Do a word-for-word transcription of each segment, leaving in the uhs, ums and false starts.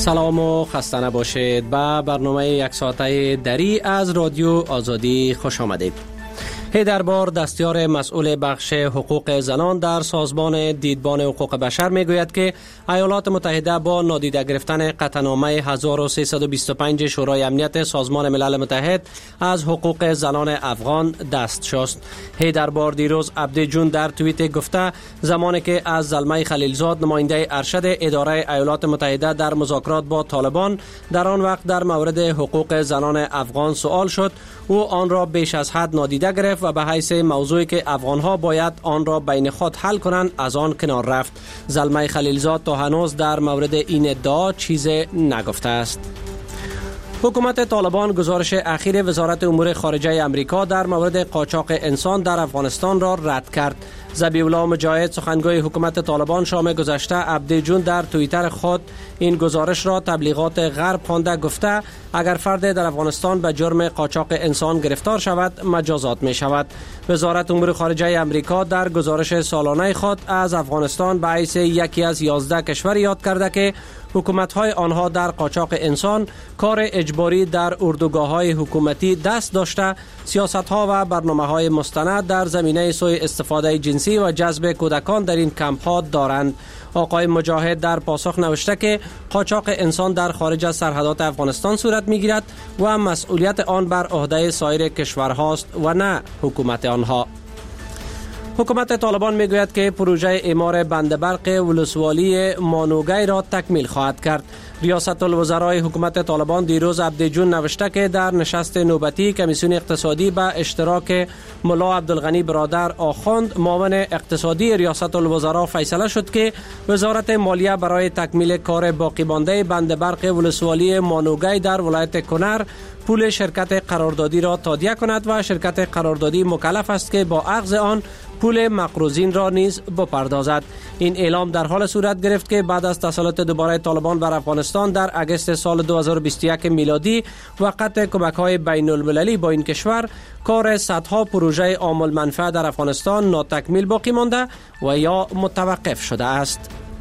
سلام و خسته نباشید. به برنامه یک ساعته دری از رادیو آزادی خوش آمدید. هیدربار دستیار مسئول بخش حقوق زنان در سازمان دیدبان حقوق بشر میگوید که ایالات متحده با نادیده گرفتن قطعنامه هزار و سیصد و بیست و پنج شورای امنیت سازمان ملل متحد از حقوق زنان افغان دست شست. هیدربار دیروز عبدی جون در توییت گفته زمانی که از زلمه خلیلزاد نماینده ارشد اداره ایالات متحده در مذاکرات با طالبان در آن وقت در مورد حقوق زنان افغان سوال شد، او آن را بیش از حد نادیده گرفت و به حیث موضوعی که افغانها باید آن را بین خود حل کنند از آن کنار رفت. زلمه خلیلزاد تا هنوز در مورد این ادعا چیزی نگفته است. حکومت طالبان گزارش اخیر وزارت امور خارجه امریکا در مورد قاچاق انسان در افغانستان را رد کرد. ذبیح الله مجاهد سخنگوی حکومت طالبان شام گذشته عبدی جون در توییتر خود این گزارش را تبلیغات غرب خوانده گفته اگر فرد در افغانستان به جرم قاچاق انسان گرفتار شود مجازات می شود. وزارت امور خارجه امریکا در گزارش سالانه خود از افغانستان به حیث یکی از یازده کشور یاد کرده که حکومت‌های آنها در قاچاق انسان کار اجباری در اردوگاه‌های حکومتی دست داشته، سیاست‌ها و برنامه‌های مستند در زمینه سوء استفاده جنسی و جذب کودکان در این کمپ‌ها دارند. آقای مجاهد در پاسخ نوشته که قاچاق انسان در خارج از سرحدات افغانستان صورت می‌گیرد و مسئولیت آن بر عهده سایر کشورهاست و نه حکومت آنها. حکومت طالبان میگوید که پروژه اعمار بند برق ولسوالی مانوگی را تکمیل خواهد کرد. ریاست الوزرای حکومت طالبان دیروز عبدی جون نوشته که در نشست نوبتی کمیسیون اقتصادی به اشتراک ملا عبدالغنی برادر آخوند معاون اقتصادی ریاست الوزرا فیصله شد که وزارت مالیه برای تکمیل کار باقی مانده بند برق ولسوالی مانوگی در ولایت کنر پول شرکت قراردادی را تادیه کند و شرکت قراردادی مکلف است که با اخذ آن پول مقروضین را نیز بپردازد. این اعلام در حال صورت گرفت که بعد از تسلط دوباره طالبان بر افغانستان در اگست سال دو هزار و بیست و یک میلادی و قطع کمک‌های بین المللی با این کشور، کار صدها پروژه عام المنفعه در افغانستان ناتکمیل باقی مانده و یا متوقف شده است.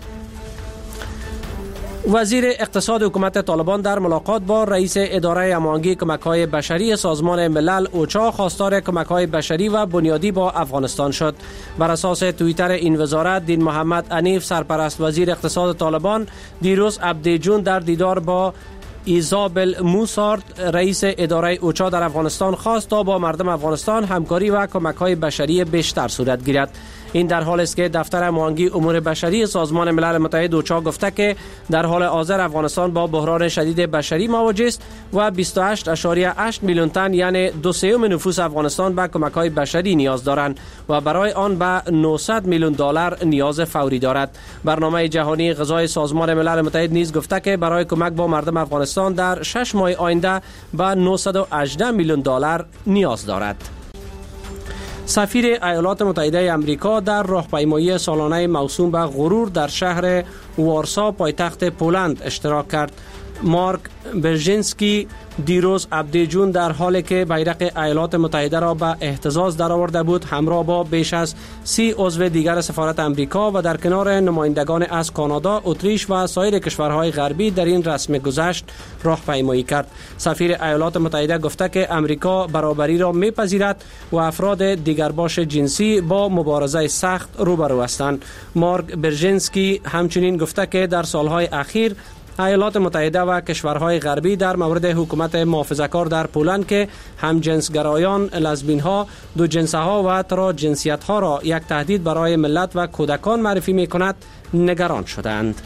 وزیر اقتصاد حکومت طالبان در ملاقات با رئیس اداره هماهنگی کمک‌های بشری سازمان ملل اوچا خواستار کمک‌های بشری و بنیادی با افغانستان شد. بر اساس توییتر این وزارت، دین محمد عنیف سرپرست وزیر اقتصاد طالبان دیروز عبدی جون در دیدار با ایزابل موسارد رئیس اداره اوچا در افغانستان خواست تا با مردم افغانستان همکاری و کمک‌های بشری بیشتر صورت گیرد. این در حالی است که دفتر هماهنگی امور بشری سازمان ملل متحد اوچا گفته که در حال حاضر افغانستان با بحران شدید بشری مواجه است و بیست و هشت ممیز هشت میلیون تن یعنی دو سوم نفوس افغانستان به کمک‌های بشری نیاز دارند و برای آن به نهصد میلیون دلار نیاز فوری دارد. برنامه جهانی غذای سازمان ملل متحد نیز گفته که برای کمک با مردم افغانستان در شش ماه آینده به نهصد و هجده میلیون دلار نیاز دارد. سفیر ایالات متحده آمریکا در راهپیمایی سالانه موسوم به غرور در شهر وارسا پایتخت پولند اشتراک کرد. مارک برژینسکی دیروز عبدی جون در حالی که بیرق ایالات متحده را به اهتزاز درآورده بود همراه با بیش از سی عضو دیگر سفارت آمریکا و در کنار نمایندگان از کانادا، اتریش و سایر کشورهای غربی در این رسم گذشت راهپیمایی کرد. سفیر ایالات متحده گفته که امریکا برابری را میپذیرد و افراد دیگرباش جنسی با مبارزه سخت روبرو هستند. مارک برژینسکی همچنین گفته که در سالهای اخیر ایالات متحده و کشورهای غربی در مورد حکومت محافظه‌کار در پولند که هم جنسگرایان، لزبین ها، دو جنسه ها و ترا جنسیت ها را یک تهدید برای ملت و کودکان معرفی می کند نگران شدند.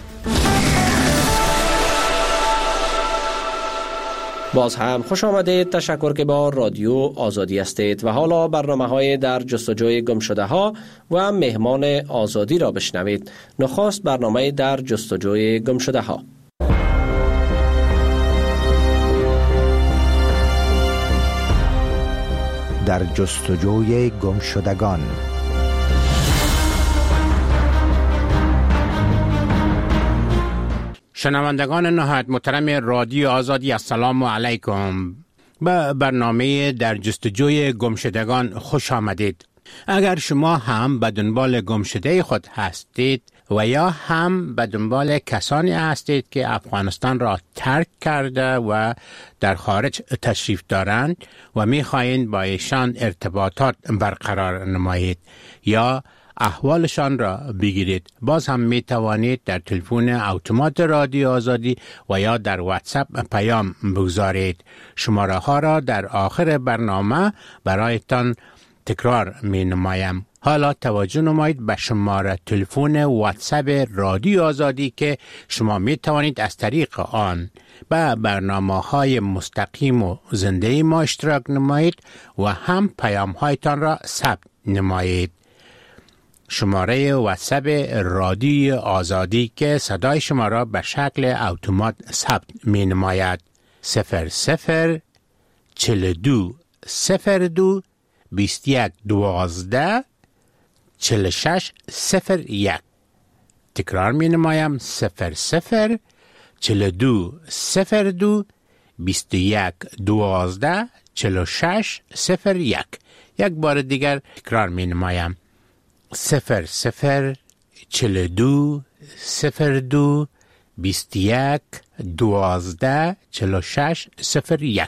باز هم خوش آمدید. تشکر که با رادیو آزادی هستید و حالا برنامه های در جستجوی گم شده ها و مهمان آزادی را بشنوید. نخست برنامه در جستجوی گم شده ها. در جستجوی گم شدگان. شنوندگان نهایت محترم رادیو آزادی، السلام علیکم. به برنامه در جستجوی گمشدگان خوش آمدید. اگر شما هم به دنبال گمشده خود هستید و یا هم به دنبال کسانی هستید که افغانستان را ترک کرده و در خارج تشریف دارند و می‌خواهید با ایشان ارتباطات برقرار نمایید یا احوالشان را بگیرید، باز هم می توانید در تلفن اتومات رادیو آزادی و یا در واتساپ پیام بگذارید. شماره ها را در آخر برنامه برایتان تکرار می نمایم. حالا توجه نمایید به شماره تلفن واتساپ رادیو آزادی که شما می توانید از طریق آن به برنامه های مستقیم و زنده ما اشتراک نمایید و هم پیام هایتان را ثبت نمایید. شماره واتساپ رادیو آزادی که صدای شما را به شکل اتومات ثبت می نماید صفر صفر چهل و دو صفر دو بیست و یک دوازده چهل و شش صفر یک. تکرار می نمایم صفر صفر چهل و دو صفر دو بیست و یک دوازده چهل و شش صفر یک. یک بار دیگر تکرار می نمایم صفر صفر چهل و دو صفر دو بیست و یک دوازده چهل و شش صفر یک.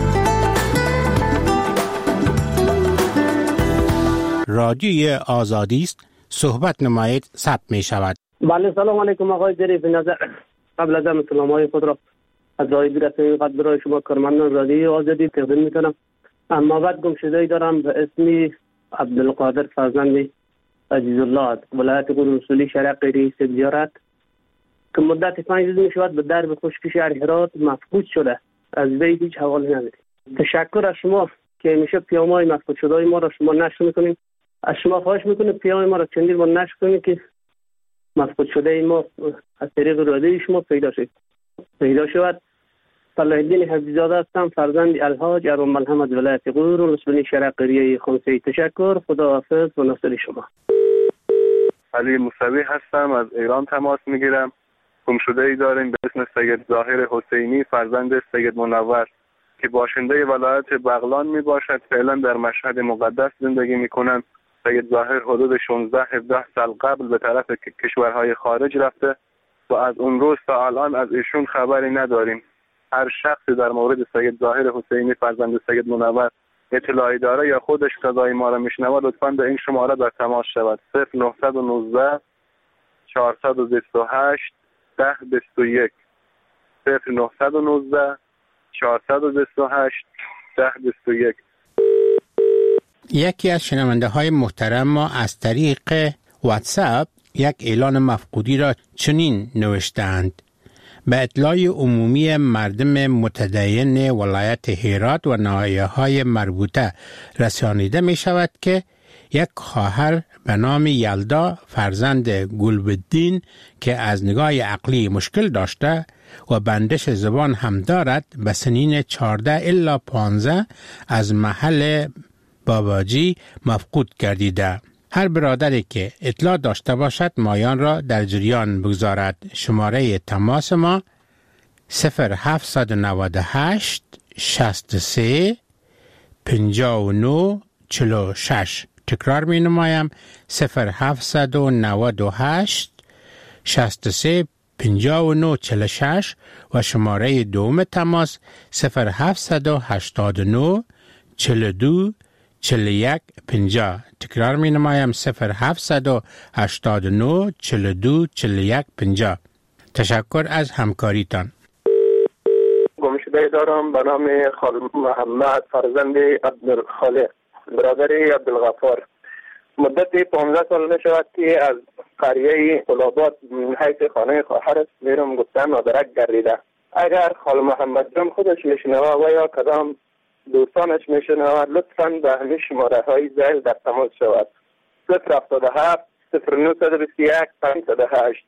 رادیوی آزادی است، صحبت نمایید، ثبت می شود. بله، سلام علیکم آقای ظریف نظر. قبل از همه سلام‌های خود را از راه رسانی قد برای شما کارمندان رادیوی آزادی تقدیم می‌کنم. اما بعد گمشده‌ای دارم به اسم عبدالقادر فرزند عزیز الله، ولایت قرون رسولی شهر قیری زیارت که مدت پنج روز می شود به درب خشکی شهر هرات مفقود شده. از وی هیچ حوالی نداریم. تشکر از شما که همیشه پیام‌های مفقود شده ما را شما نشر می‌کنید. از شما خواهش می‌کنم پیام ما را چندین بار نشر کنید که مفقود شده ما از طریق رادیوی شما پیدا شد. پیدا شود. صلاح الدین حفیظ‌زاده هستم، فرزند الحاج ابوالملحم از ولایت قرون رسولی شهر قیری خمسه. تشکر، خداحافظ و ناصر شما. علی موسوی هستم، از ایران تماس میگیرم. گمشده‌ای داریم به اسم سید ظاهر حسینی فرزند سید منور که باشنده ولایت بغلان می باشد. فعلا در مشهد مقدس زندگی می کنند. سید ظاهر حدود شانزده هفده سال قبل به طرف کشورهای خارج رفته و از اون روز تا الان از ایشون خبری نداریم. هر شخصی در مورد سید ظاهر حسینی فرزند سید منور اطلاعی داره یا خودش صدای ما را میشنوه لطفاً به این شماره در تماس شود. صفر نه یک نه چهارصد و بیست و هشت ده بیست و یک صفر نه یک نه چهارصد و بیست و هشت ده بیست و یک. یکی از شنونده های محترم ما از طریق واتساپ یک اعلان مفقودی را چنین نوشتند: به اطلاع عمومی مردم متدین ولایت هرات و ناحیه‌های مربوطه رسانیده می شود که یک خواهر به نام یلدا فرزند گلبدین که از نگاه عقلی مشکل داشته و بندش زبان هم دارد به سنین چهارده الا پانزده از محل باباجی مفقود گردیده. هر برادری که اطلاع داشته باشد مایان را در جریان بگذارد. شماره تماس ما صفر هفت نه هشت شصت و سه پنجاه و نه چهل و شش. تکرار می نمایم صفر هفت نه هشت شصت و سه پنجاه و نه چهل و شش و شماره دوم تماس صفر هفت هشت نه چهل و دو چهل و یک پنجاه. تکرار می نمایم صفر هفت هشت نه چهل و دو چهل و یک پنجاه. تشکر از همکاریتان. گمشده دارم به نام خال محمد فرزند عبدالخالق برادر عبدالغفار. مدت پانزده سال می شود که از قریه قلابات حیث خانه خواهر میرم گفتن نادرک گردیده. اگر خال محمد جان خودش میشنوه و یا کدام دوستانش میشنوه لطفاً به همین شماره های زیل در تماس شود. صفر هفتاد و هفت صفر نه بیست و یک پنجصد و هشت.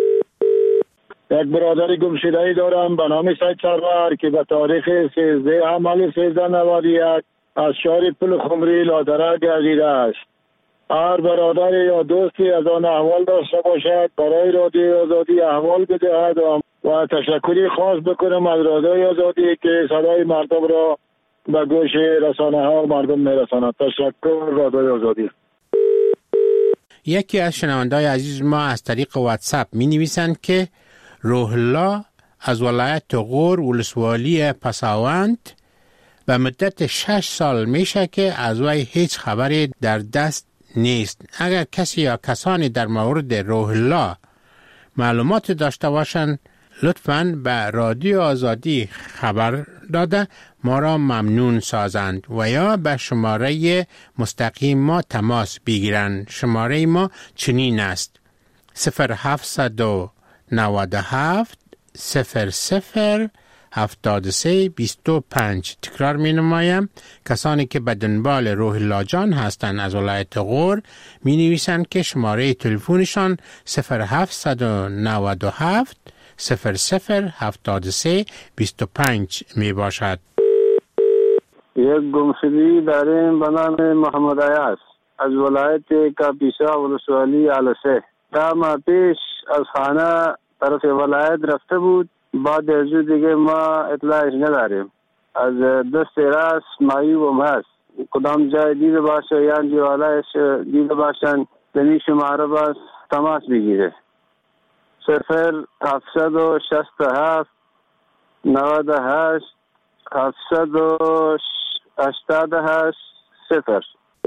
یک برادر گمشده‌ای دارم به نام سید سرور که به تاریخ سیزده حمل سیزده نود و یک از شهر پل خمری لادرک گردیده است. هر برادر یا دوستی از آن احوال داشته باشد برای رادیو آزادی احوال بدهد و تشکری خاص بکنم از رادیو آزادی که صدای مردم را به گوش رسانه ها مردم میرساند. تشکر رادیو آزادی. یکی از شنونده‌های عزیز ما از طریق واتساپ می نویسند که روح الله از ولایت غور ولسوالی پساوند و مدت شش سال میشه که از وی هیچ خبری در دست نیست. اگر کسی یا کسانی در مورد روح الله معلومات داشته باشند لطفاً به رادیو آزادی خبر داده ما را ممنون سازند و یا به شماره مستقیم ما تماس بگیرند. شماره ما چنین است: صفر هفتصد و نود و هفت صفر صفر هفتاد و سه بیست و پنج. تکرار می نمایم. کسانی که به دنبال روح الله جان هستند از ولایت غور می نویسند که شماره تلفنشان صفر هفتصد و نود و هفت صفر صفر هفتاد و سه بیست و پنج می باشد. یک گمشدگی داریم به نام محمد عیاض از ولایت کاپیسا ولسوالی علسه. تا ماه پیش از خانه طرف ولایت رفته بود. بعد از دیگه ما اطلاعش نداریم. از دست راست معیوب هست. کدام جای دیده باشه یا جوالایش دیده باشن دنی شماره باز تماس بگیره. صفر هفتصد و شست و هفت نود و هشت هفتصد و هشتاد و هشت صفر.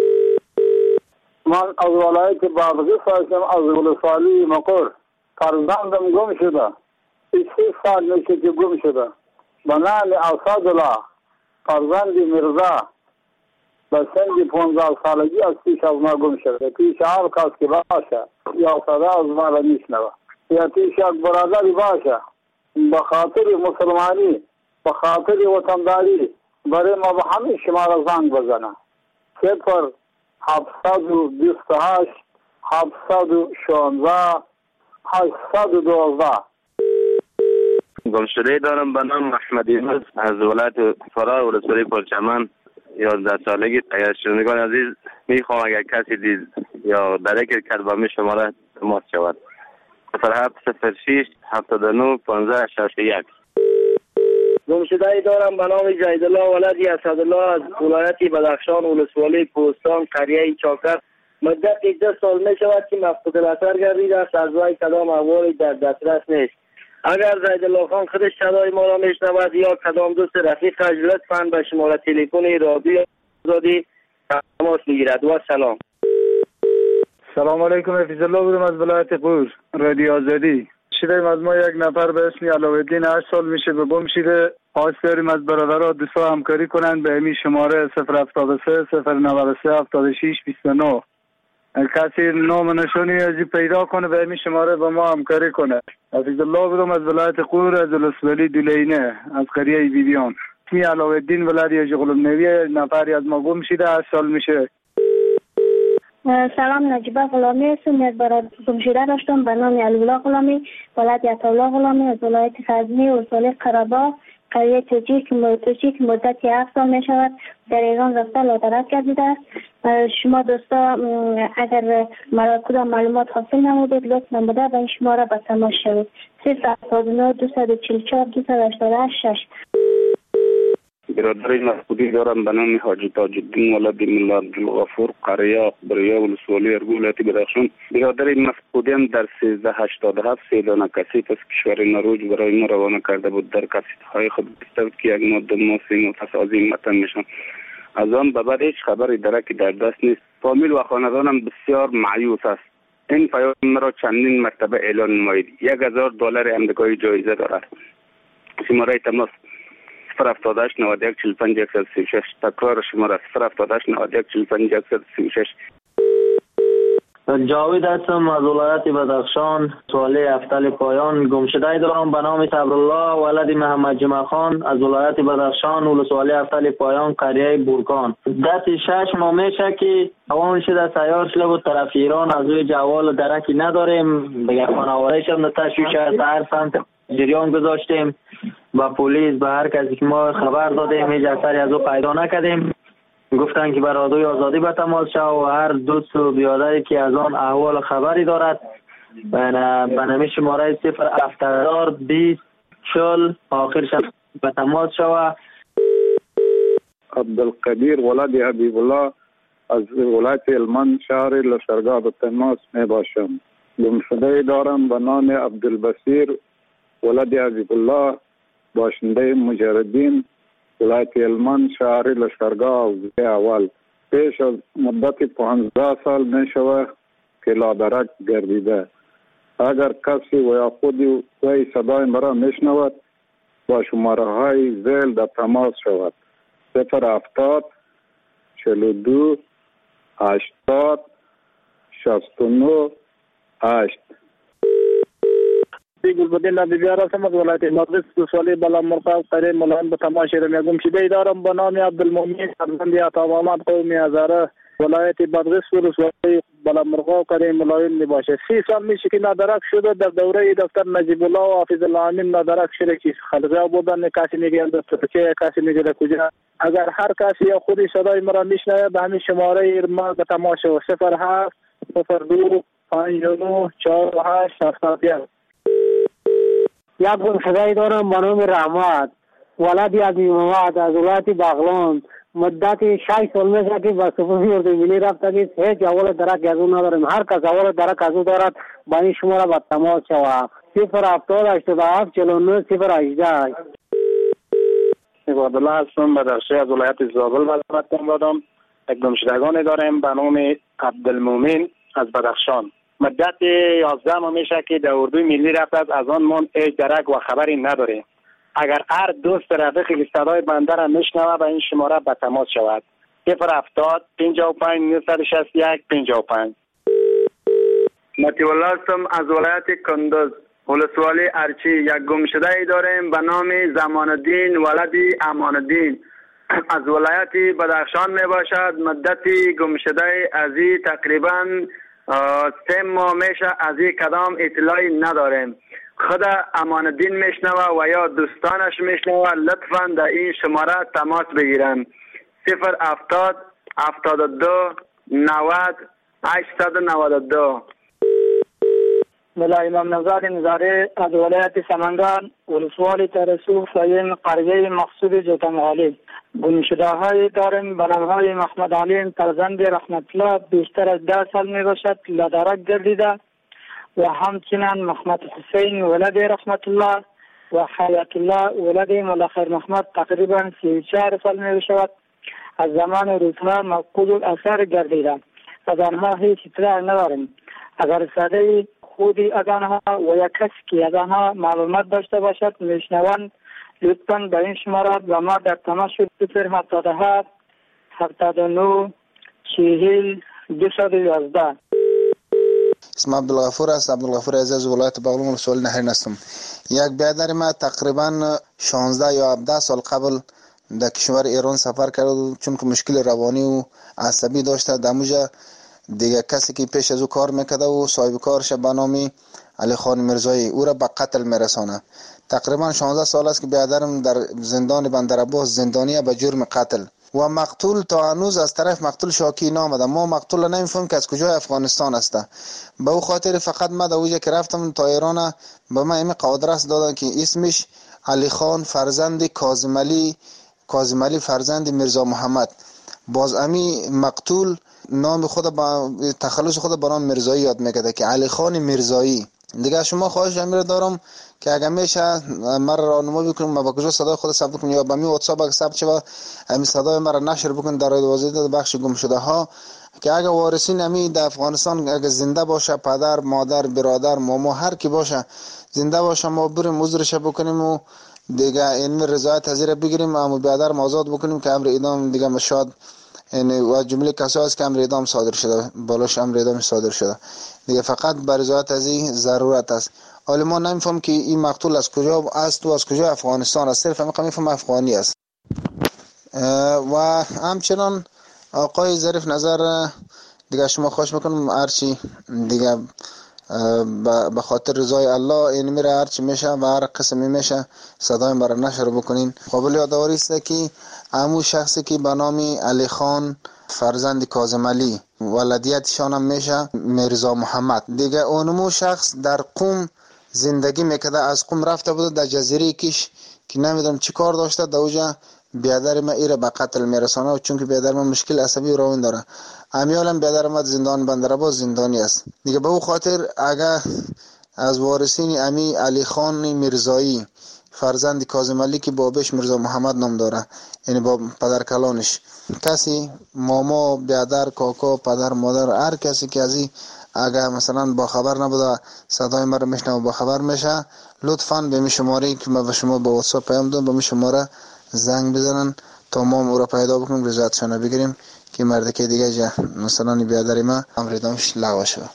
من از ولایت بادغیس هستم، از ولسوالی مقر. فرزندم گم شده. سی سال میشه که گم شده. به نام اسدالله فرزند مرزا به سن پانزده سالگی از پیش از ما گم شده. پیش هر کس که باشه یا صدا از ما را میشنوه یا پیش یک برادری باشه به خاطر مسلمانی به خاطر وطنداری برای ما به همه شما زنگ بزنه. صفر هفتصد و بیست و هشت هفتصد و شانزده هشتصد و دوازده. گمشده دارم به نام احمد یونس از ولایت فرا ولسوالی پرچمن. یازده سالگی. اگر شنوندگان عزیز میخوام اگر کسی دید یا درک کرد با می شماره تماس شود. صفر هفت صفر شش هفتاد و نه پانزده شصت و یک. گمشده دارم به نام جیدالله ولدی اسدالله از ولایت بدخشان ولسوالی کوهستان قریه چاکر. مدت ده سال می شود که مفقود الاثر گردیده است. از وی کدام احوالی در دسترس نیست. اگر زیدالله خان خودش صدای ما را میشنود یا کدام دوست رفیقش لطفاً به شماره تلفن رادیو آزادی تماس بگیرد. و سلام. سلام علیکم. حفیظ الله بودم از ولایت غور رادیو آزادی. شدیم از ما یک نفر به اسم علاءالدین هشت سال میشه به گم شده. خواست داریم از برادرها دوستا همکاری کنند به همین شماره صفر هفتاد و سه صفر نود و سه هفتاد و شش بیست و نه. کسی نام نشانی ازی پیدا کنه به همین شماره با ما همکاری کنه. حفیظ الله بودم از ولایت غور از ولسوالی دولینه از قریه بیبیان. اسمی علاءالدین ولدی اجغلم نوی نفری از ما گم شده هشت سال میشه. سلام، نجیبه غلامی هستم. یک برادر گم شده داشتم به نام علی‌الله غلامی ولد عطاالله غلامی از ولایت غزنی ولسوالی قره‌باغ قریه توجیه که مدت هفت سال می شود در ایران رفته لادرک گردیده است. شما دوستا اگر مرا کدام معلومات حاصل نمودید لطف نموده به این شماره به تماس شوید. صفر هفتاد و نه دویست و چهل و چهار دویست و هشتاد و هشت شش. برادر مفقودی دارم به نام حاجی تاج الدین ولد ملا عبدالغفور قریه بریا ولسوالی ارگولت بدخشان. برادر مفقودیم در سیزده هشتاد و هفت سیلانه کسیت از کشور نروژ برای ما روانه کرده بود. در کسیت های خود گفته که یک ماده ماسی مفصل از این متن میشن. از آن به بعد هیچ خبری درکی در دست نیست. فامیل و خاندانم بسیار مایوس است. این پیام مرا چندین مرتبه اعلان نمایید. یک هزار دلار امریکایی جایزه دارد. شماره تماس صفر هفتاد و هشت نود و یک چهل و پنج صد و سی و شش. تکرار شماره صفر هفتاد و هشت نود و یک چهل و پنج صد و سی و شش. جاوید هستم از ولایت بدخشان سوالی افتل پایان. گمشده دارم به نام صبرالله ولد محمد جمعه خان از ولایت بدخشان ولسوالی افتل پایان قریه بورکان. دست شش ماه میشه که اوان شده سیار شده بود طرف ایران. از روی جوال درکی نداریم. بگه خانواده شد تشویش از هر سمت جریان گذاشتیم با پلیس به هر کسی که ما خبر دادیم هیچ اثری از او پیدا نکردیم. گفتن که بر رادیوی آزادی به تماس شو و هر دوست و بیادری که از آن احوال خبری دارد به نمی شماره صفر هفتاد بیست چهل آخرش به تماس شو. عبدالقدیر ولد حبیب الله از ولایت هلمند شهر لشکرگاه به تماس می باشم. گمشده دارم به نام عبدالبصیر ولد حبیب الله، باشنده مجردین، ولایت هلمند شهر لشکرگاه اول. پیش از مدت پانزده سال می شود که لادرک گردیده. اگر کسی و یا خودی وی صدای مرا میشنود با شماره های زیل در تماس شود: صفر هفتاد چهل و دو هشتاد شصت و نه هشت. گلبدین بیبیار هستم از ولایت مغرب سوسالی بلا مرقاب قریب ملان به تماشا رو گمشده دارم به نام عبدالمؤمن فرزند عطا محمد قومی هزاره، ولایت بادغیس سوسالی بلا مرقاب قریب ملایم می باشه. سی سال میشه که نادرک شده. در دوره دکتر نجیب الله و حافظ الله امین نادرک شده که خلقه بودن، کسی میگه دکتر که کسی میگه کجا. اگر هر کسی یا خودی صدای مرا میشنوه به همین شماره ما به تماشا و صفر هفت صفر دو پنج نو چهار هشت هفت بیاد. یک گمشده دارم به نام رحمت ولد عظیم محمد از ولایت بغلان. مدت شش سال میشه که به سپاهی اردو ملی رفته که هیچ اول درک از او نداریم. هر کس اول درک از او دارد با این شماره به تماس شود: صفر هفتاد هشتاد و هفت چهل و نه صفر هجده. عبدالله هستم بدخشی از ولایت زابل بلد بودم. یک گمشدگان داریم به نام عبدالمؤمن از بدخشان. مدت یازده ماه میشه که در اردوی ملی رفته، از آن من هیچ درک و خبری نداره. اگر هر دوست رفیقی که صدای بنده را میشنوه به این شماره به تماس شود: صفر هفتاد پنجاه و پنج نهصد و شصت و یک پنجاه و پنج. مطیع الله هستم از ولایت کندوز ولسوالی ارچی. یک گمشده ای داریم به نام زمان الدین ولد امان الدین از ولایت بدخشان می باشد. مدت گمشده از این تقریبا سه ماه میشه، از این کدام اطلاعی نداریم. خود امان الدین میشنوه و یا دوستانش میشنوه لطفا در این شماره تماس بگیرن: صفر هفتاد هفتاد و دو نود هشتصد و نود و دو. ملا امام نوزاد نظاره از ولایت سمنگان ولسوالی ترسو سایم قریه مقصود جوتمغالی. گمشده های داریم به نام های محمد علیم فرزند رحمت الله، بیشتر از ده سال می باشد لادرک گردیده، و همچنین محمد حسین ولد رحمت الله و حیات الله ولد مولا خیر محمد تقریبا سی و چهار سال می باشد. از زمان روزها مفقود الاثر گردیده. از آنها هیچ اطلاع نداریم. اگر صدای خودی از آنها و یا کسی که از آنها معلومات داشته باشد میشنوند لطفاً به این شماره و ما در تماس شد: صفر هفتاد و هفت هفتاد و نه چهل دویست و یازده. اسم عبدالغفور است. عبدالغفور عزیز ولایت بغلان ولسوالی نهرین هستم. یک برادر ما تقریبا شانزده یا هفده سال قبل در کشور ایران سفر کرد، چون که مشکل روانی و عصبی داشته. در موجه دیگه کسی که پیش از او کار میکرده و صاحب کارش به نام علی خان مرزایی او را به قتل میرسانه. تقریبا شانزده سال است که برادرم در زندان بندرعباس زندانیه به جرم قتل و مقتول تا هنوز از طرف مقتول شاکی نامده. ما مقتول را نمیفهمیم که از کجای افغانستان است. به او خاطر فقط ما در اوجه که رفتم تا ایران به من این قادرس دادن که اسمش علی خان فرزند کاظم علی کاظم علی فرزند میرزا محمد. باز امی مقتول نام خود با تخلص خود با نام مرزایی یاد میکرده که علی خان مرزایی. دیگه شما خواهش امیر دارم که اگر میشه مرا راهنمایی بکنید ما با کجا صدای خود ثبت کنم یا با می واتساپ اگه ثبت شود همین صدای مرا نشر بکنید در واسطه بخش گم شده ها، که اگه وارثین امی در افغانستان اگه زنده باشه، پدر مادر برادر ماما هر کی باشه زنده باشه، ما بریم عذرش بکنیم و دیگه این رضایت حاضر بگیریم اما برادر آزاد بکنیم که امر اعدام دیگه مشاد یعنی و جمله کسایی است که امر اعدام صادر شده بالاش امر اعدام صادر شده دیگه فقط بر رضایت از این ضرورت است. حالا ما نمیفهم که این مقتول از کجا است و از کجا افغانستان است، صرف همین میفهم افغانی است. و همچنان آقای ظریف نظر دیگه شما خواهش میکنم هرچی دیگه به خاطر رضای الله این میره هرچی میشه و هر قسمی میشه صدای برای نشر بکنین. قابل یادآوری است که همون شخصی که به نام علی خان فرزند کاظم علی ولدیتشان هم میشه میرزا محمد، دیگه اونمو شخص در قم زندگی میکرده، از قم رفته بوده در جزیره کش که نمیدونم چی کار داشته، در اوجا بیادر ما ایره به قتل میرسانه، چون که بیادر ما مشکل عصبی روان داره. امیالم بیادر ما زندان بندرعباس زندانی است دیگه. به او خاطر اگر از وارثین امی علی خان میرزایی فرزند کاظم علی که بابش میرزا محمد نام داره، یعنی با پدر کلانش، کسی ماما بیادر کاکا پدر مادر هر کسی که از این اگر مثلا با خبر نبوده صدای ما رو میشنوه با خبر میشه، لطفاً به می شماره که ما به شما با واتساپ پیام دادم به می شماره زنگ بزنن تا ما او را پیدا بکنیم رضایتشان بگیریم که مرد که دیگه جا مثلا بیادر ما امریدامش لغو شد.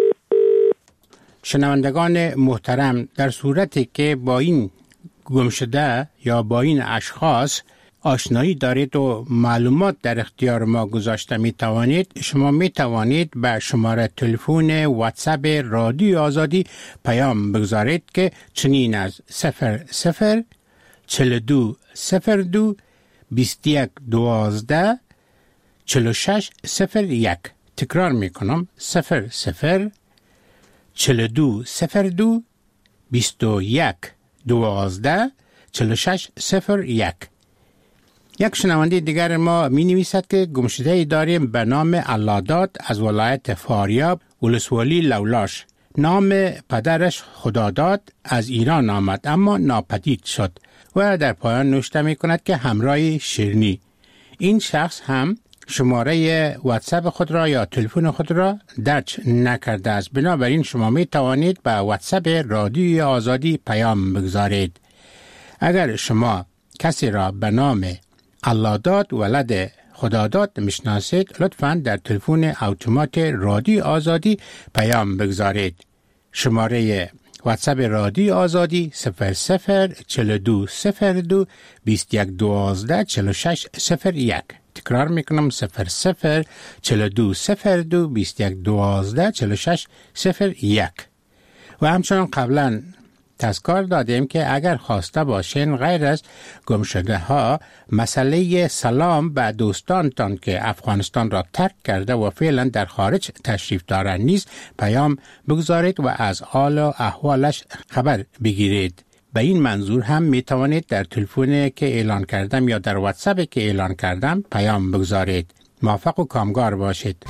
شنوندگان محترم، در صورتی که با این گمشده یا با این اشخاص آشنایی دارید و معلومات در اختیار ما گذاشته می توانید، شما می توانید به شماره تلفن واتساپ رادیو آزادی پیام بگذارید که چنین از صفر صفر چهل و دو صفر دو بیست و یک دوازده چهل و شش صفر یک. تکرار می کنم: صفر صفر چهل و دو صفر دو بیست و یک دوازده چهل و شش صفر یک. یک شنونده دیگر ما می نویسد که گمشده ای داریم به نام اللهداد از ولایت فاریاب ولسوالی لولاش. نام پدرش خداداد از ایران آمد اما ناپدید شد و در پایان نوشته می کند که همراه شیرنی. این شخص هم شماره واتساپ خود را یا تلفن خود را درج نکرده است. بنابراین شما می توانید به واتساپ رادیو آزادی پیام بگذارید. اگر شما کسی را به نام اللهداد ولد خداداد میشناسید، لطفاً در تلفن اتومات رادیو آزادی پیام بگذارید. شماره واتساپ رادیو آزادی صفر صفر چهل و دو صفر دو بیست و یک دوازده چهل و شش صفر یک. تکرار میکنم: صفر صفر چهل و دو صفر دو بیست و یک دوازده چهل و شش صفر یک. و همچنان قبلا تذکر دادیم که اگر خواسته باشین غیر از گمشده ها مسئله سلام به دوستانتان که افغانستان را ترک کرده و فعلا در خارج تشریف دارند نیز پیام بگذارید و از حال و احوالش خبر بگیرید. به این منظور هم می توانید در تلفنی که اعلان کردم یا در واتساپی که اعلان کردم پیام بگذارید. موفق و کامگار باشید.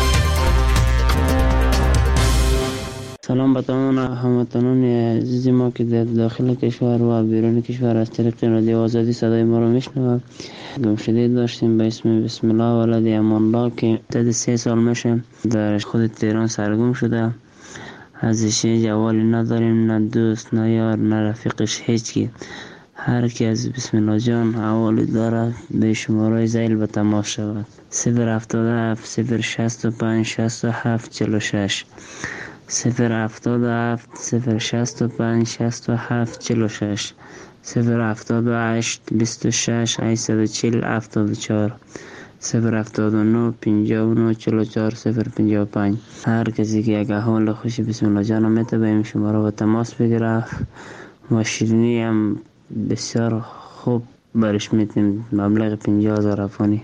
سلام به تمام هموطنان عزیز ما که در داخل کشور و بیرون کشور از طریق رادیو آزادی صدای ما رو میشنوند. گمشده داشتیم به اسم بسم الله ولد امان الله که تا سه سال میشه در خود تهران سرگم شده. ازش جوالی نداریم، نه دوست نه یار نه رفیقش، هیچکی. هر کی از بسم الله جان حوالی داره به شماره زیل به تماس شود. صفر هفتاد و هفت صفر شصت و پنج شصت و هفت چهل و شش صفر هفتاد و هفت صفر شصت و پنج شصت و هفت چهل و شش صفر هفتاد و هشت بیست و شش هشتصد و چهل هفتاد و چهار صفر هفتاد و نه پنجاه و نه چهل و چهار صفر پنجاه و پنج. هر کسی که یک حال خوشی بسم الله جان میته به این شماره و تماس بگیره و شیرینی هم بسیار خوب برش میتیم. مبلغ پنجاه هزار افغانی.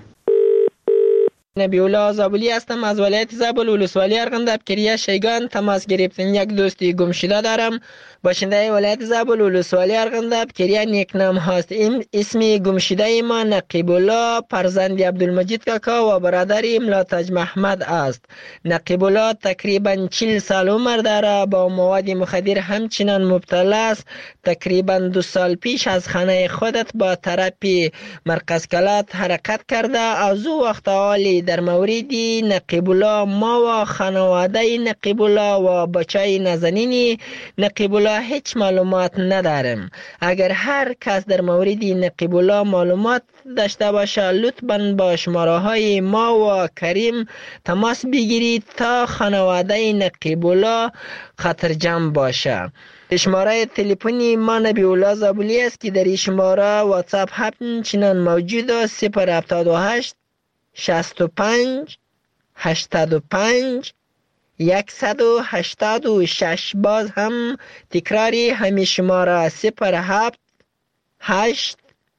نبی‌الله زابلی هستم از ولایت زابل ولسوالی ارغنداب کریه شیگان. تماس گرفتن یک دوستی گمشده دارم، باشنده ولایت زابل ولسوالی ارغنداب کریه نیکنام هست. این اسمی گمشده ما نقیب الله فرزند عبدالمجید کاکا و برادر ملاتج محمد است. نقیب الله تقریبا چهل سال عمر داره، با مواد مخدر همچنان مبتلا است. تقریبا دو سال پیش از خانه خودت با تراپی مرکز کلات حرکت کرده. از او وقت حالی در مورد نقیب الله ما و خانواده نقیب الله و بچه نازنین نقیب الله هیچ معلومات نداریم. اگر هر کس در مورد نقیب الله معلومات داشته باشه لطفاً با شماره های ما و کریم تماس بگیرید تا خانواده نقیب الله خطرجم باشه. شماره تلفنی ما نبی‌الله زابلی است که در این شماره واتساپ همچنان موجود است. صفر هفتاد و هشت شصت و پنج هشتاد و پنج صد و هشتاد و شش. باز هم تکراری همین شماره صفر هفت هشت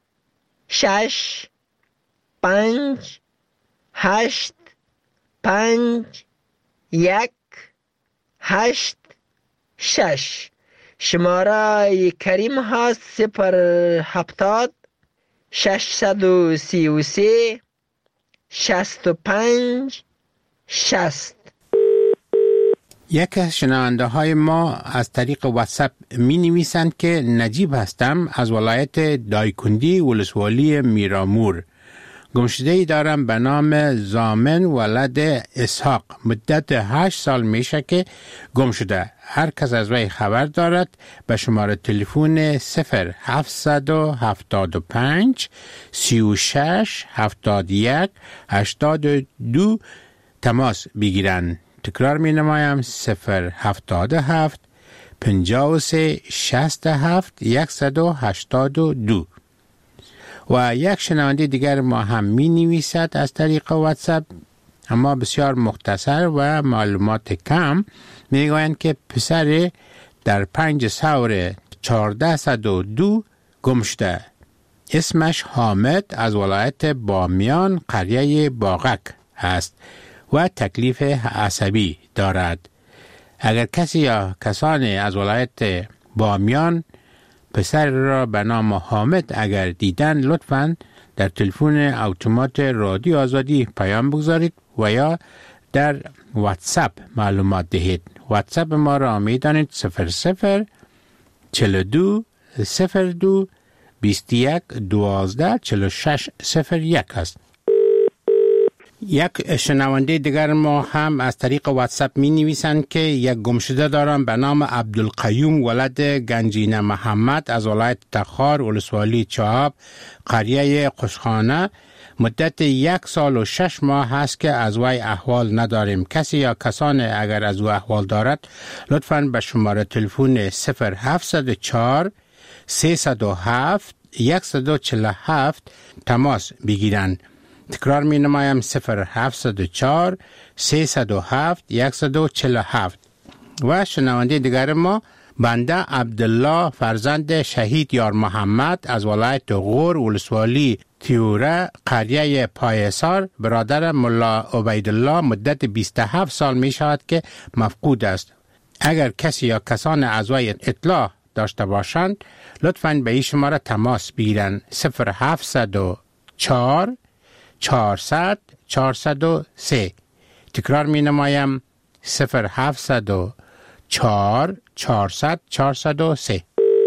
شش پنج هشت پنج یک هشت شش. شماره کریم هست صفر هفتاد ششصد و سی و سه شصت و پنج شصت. یک از شنونده های ما از طریق واتساپ می نویسند که نجیب هستم از ولایت دایکندی ولسوالی میرامور. گمشده‌ای دارم به نام زامن ولد اسحاق. مدت هشت سال میشه که گم شده. هر کس از وی خبر دارد به شماره تلفن صفر هفتصد و هفتاد و پنج سی و شش هفتاد و یک هشتاد و دو تماس بگیرند. تکرار می نمایم صفر هفتاد و هفت پنجاه و سه شصت و هفت صد و هشتاد و دو. و یک شنونده دیگر ما هم می نویسد از طریق واتساپ، اما بسیار مختصر و معلومات کم. می گویند که پسر در پنج سور چهارده صد و دو گم شده. اسمش حامد از ولایت بامیان قریه باغک است و تکلیف عصبی دارد. اگر کسی یا کسانی از ولایت بامیان پسر را به نام حامد اگر دیدن، لطفاً در تلفن اتومات رادیو آزادی پیام بگذارید و یا در واتساپ معلومات دهید. واتساپ ما را می دانید صفر صفر چهل و دو صفر دو بیست و یک دوازده چهل و شش صفر یک است. یک شنونده دیگر ما هم از طریق واتساپ می نویسند که یک گمشده دارم به نام عبدالقیوم ولد گنجینه محمد از ولایت تخار ولسوالی چهاب قریه قشخانه. مدت یک سال و شش ماه هست که از وی احوال نداریم. کسی یا کسان اگر از او احوال دارد لطفاً به شماره تلفن صفر هفتصد و چهار سیصد و هفت صد و چهل و هفت تماس بگیرند. تکرار می نمایم صفر هفتصد و چهار سیصد و هفت صد و چهل و هفت. و شنونده دیگر ما بنده عبدالله فرزند شهید یار محمد از ولایت غور ولسوالی تیوره قریه پایسار برادر ملا عبیدالله مدت بیست و هفت سال می شود که مفقود است. اگر کسی یا کسان از وی اطلاع داشته باشند لطفاً به این شماره تماس بگیرند. صفر هفتصد و چهار چهارصد چهارصد و سه. تکرار می نمایم صفر هفتصد و چهار چهارصد چهارصد و سه.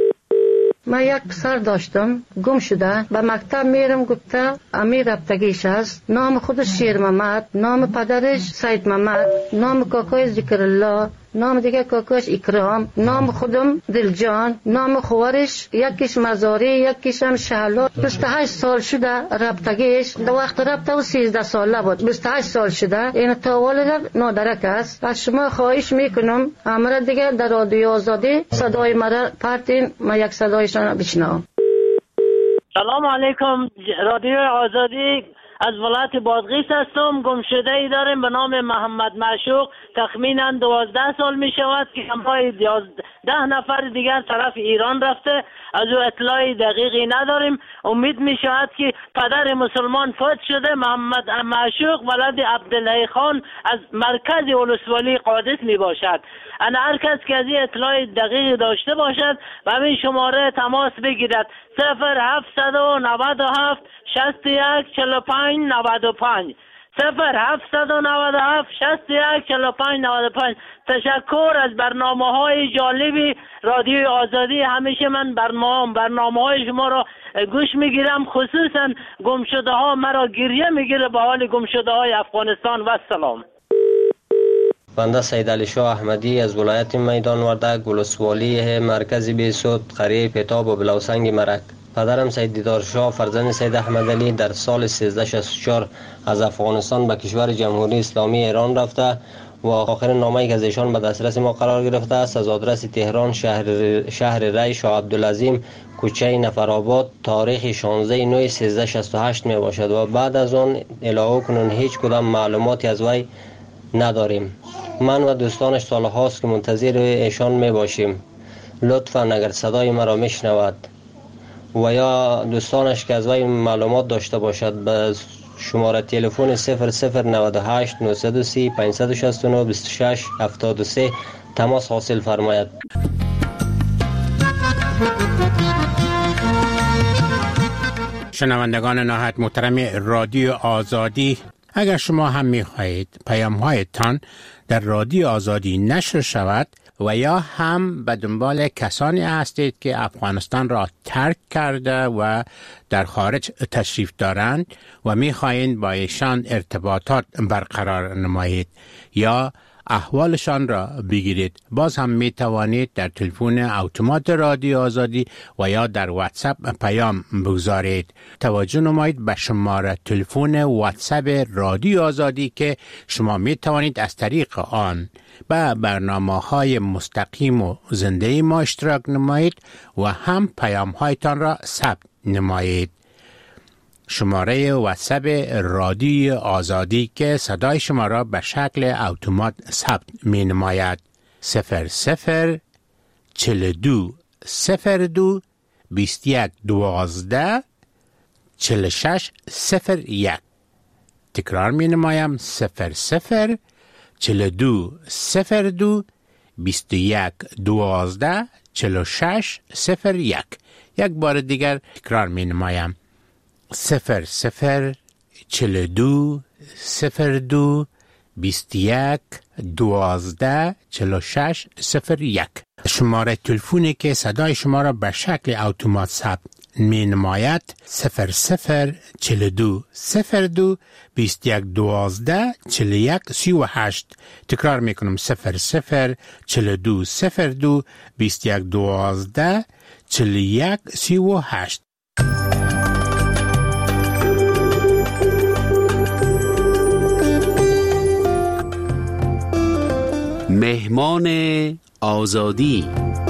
من یک پسر داشتم گم شده. به مکتب میرم گفته امیر رفتگیش است. نام خودش شیر محمد، نام پدرش سید محمد، نام کاکای ذکر الله، نام دیگه کاکاش اکرام، نام خودم دلجان، نام خوارش یکیش مزاری یکیش هم شهلا. بیست و هشت سال شده رفتگیش. در وقت رفته و سیزده ساله بود. بیست و هشت سال شده. این تا والد نادرک است. از شما خواهش میکنم امر دیگه در رادیو آزادی صدای مرا پرتین، من یک صدایشان بشنوم. سلام علیکم. رادیو آزادی از ولایت بادغیس هستم. گمشده ای داریم به نام محمد معشوق. تخمینا دوازده سال می شود که همراه ده نفر دیگر طرف ایران رفته. از او اطلاعی دقیقی نداریم. امید می شود که پدر مسلمان فوت شده. محمد معشوق ولد عبدالله خان از مرکز ولسوالی قادس می باشد. انا هر کس که از این اطلاع دقیقی داشته باشد و همین شماره تماس بگیرد. صفر هفتصد و نود و هفت شصت و یک چهل و پنج نود و پنج صفر هفتصد و نود و هفت شصت و یک چهل و پنج نود و پنج. تشکر از برنامه های جالبی رادیو آزادی. همیشه من برنامه برنامه های شما را گوش میگیرم. خصوصا گمشده ها مرا گریه میگیره به حال گمشده های افغانستان. و سلام. بنده سید علی شاه احمدی از ولایت میدان وردک ولسوالی مرکز بیسود قریه پتاب و بلوسنگ مرک. پدرم سید دیدار شاه فرزند سید احمد علی در سال سیزده شصت و چهار از افغانستان به کشور جمهوری اسلامی ایران رفته و آخرین نامه‌ای که از ایشان به دسترس ما قرار گرفته است از آدرس تهران شهر شهر ری شاه عبدالعظیم کوچه نفرآباد تاریخ شانزده نه سیزده شصت و هشت می باشد و بعد از آن الهو کنون هیچ کدام معلوماتی از وی نداریم. من و دوستانش سالهاست که منتظر ایشان می باشیم. لطفاً اگر صدای مرا میشنود و یا دوستانش که از وی معلومات داشته باشد به شماره تلفن صفر صفر نود و هشت نهصد و سی پانصد و شصت و نه بیست و شش هفتاد و سه تماس حاصل فرماید. شنوندگان نهایت محترم رادیو آزادی، اگر شما هم می خواهید پیام هایتان در رادیو آزادی نشر شود و یا هم به دنبال کسانی هستید که افغانستان را ترک کرده و در خارج تشریف دارند و می خواهید با ایشان ارتباطات برقرار نمایید یا احوالشان را بگیرید، باز هم می توانید در تلفن اتومات رادیو آزادی و یا در واتساپ پیام بگذارید. توجه نمایید به شماره تلفن واتساپ رادیو آزادی که شما می توانید از طریق آن به برنامه‌های مستقیم و زنده ما اشتراک نمایید و هم پیام هایتان را ثبت نمایید. شماره واتساپ رادیو آزادی که صدای شما را به شکل اتومات ثبت می نماید صفر صفر چل دو صفر دو بیست یک دوازده چل شش صفر یک. تکرار می نمایم صفر صفر چل دو صفر دو بیست یک دوازده چل شش صفر یک. یک بار دیگر تکرار می نمایم صفر صفر چل دو صفر دو بیست یک دوازده چل شش صفر یک. شماره تلفونی که صدای شما را به شکل اتومات ثبت می نماید صفر صفر چل دو صفر دو بیست یک دوازده چل یک سی و هشت. تکرار می کنم صفر صفر چل دو صفر دو بیست یک دوازده چل یک سی و هشت. مهمان آزادی.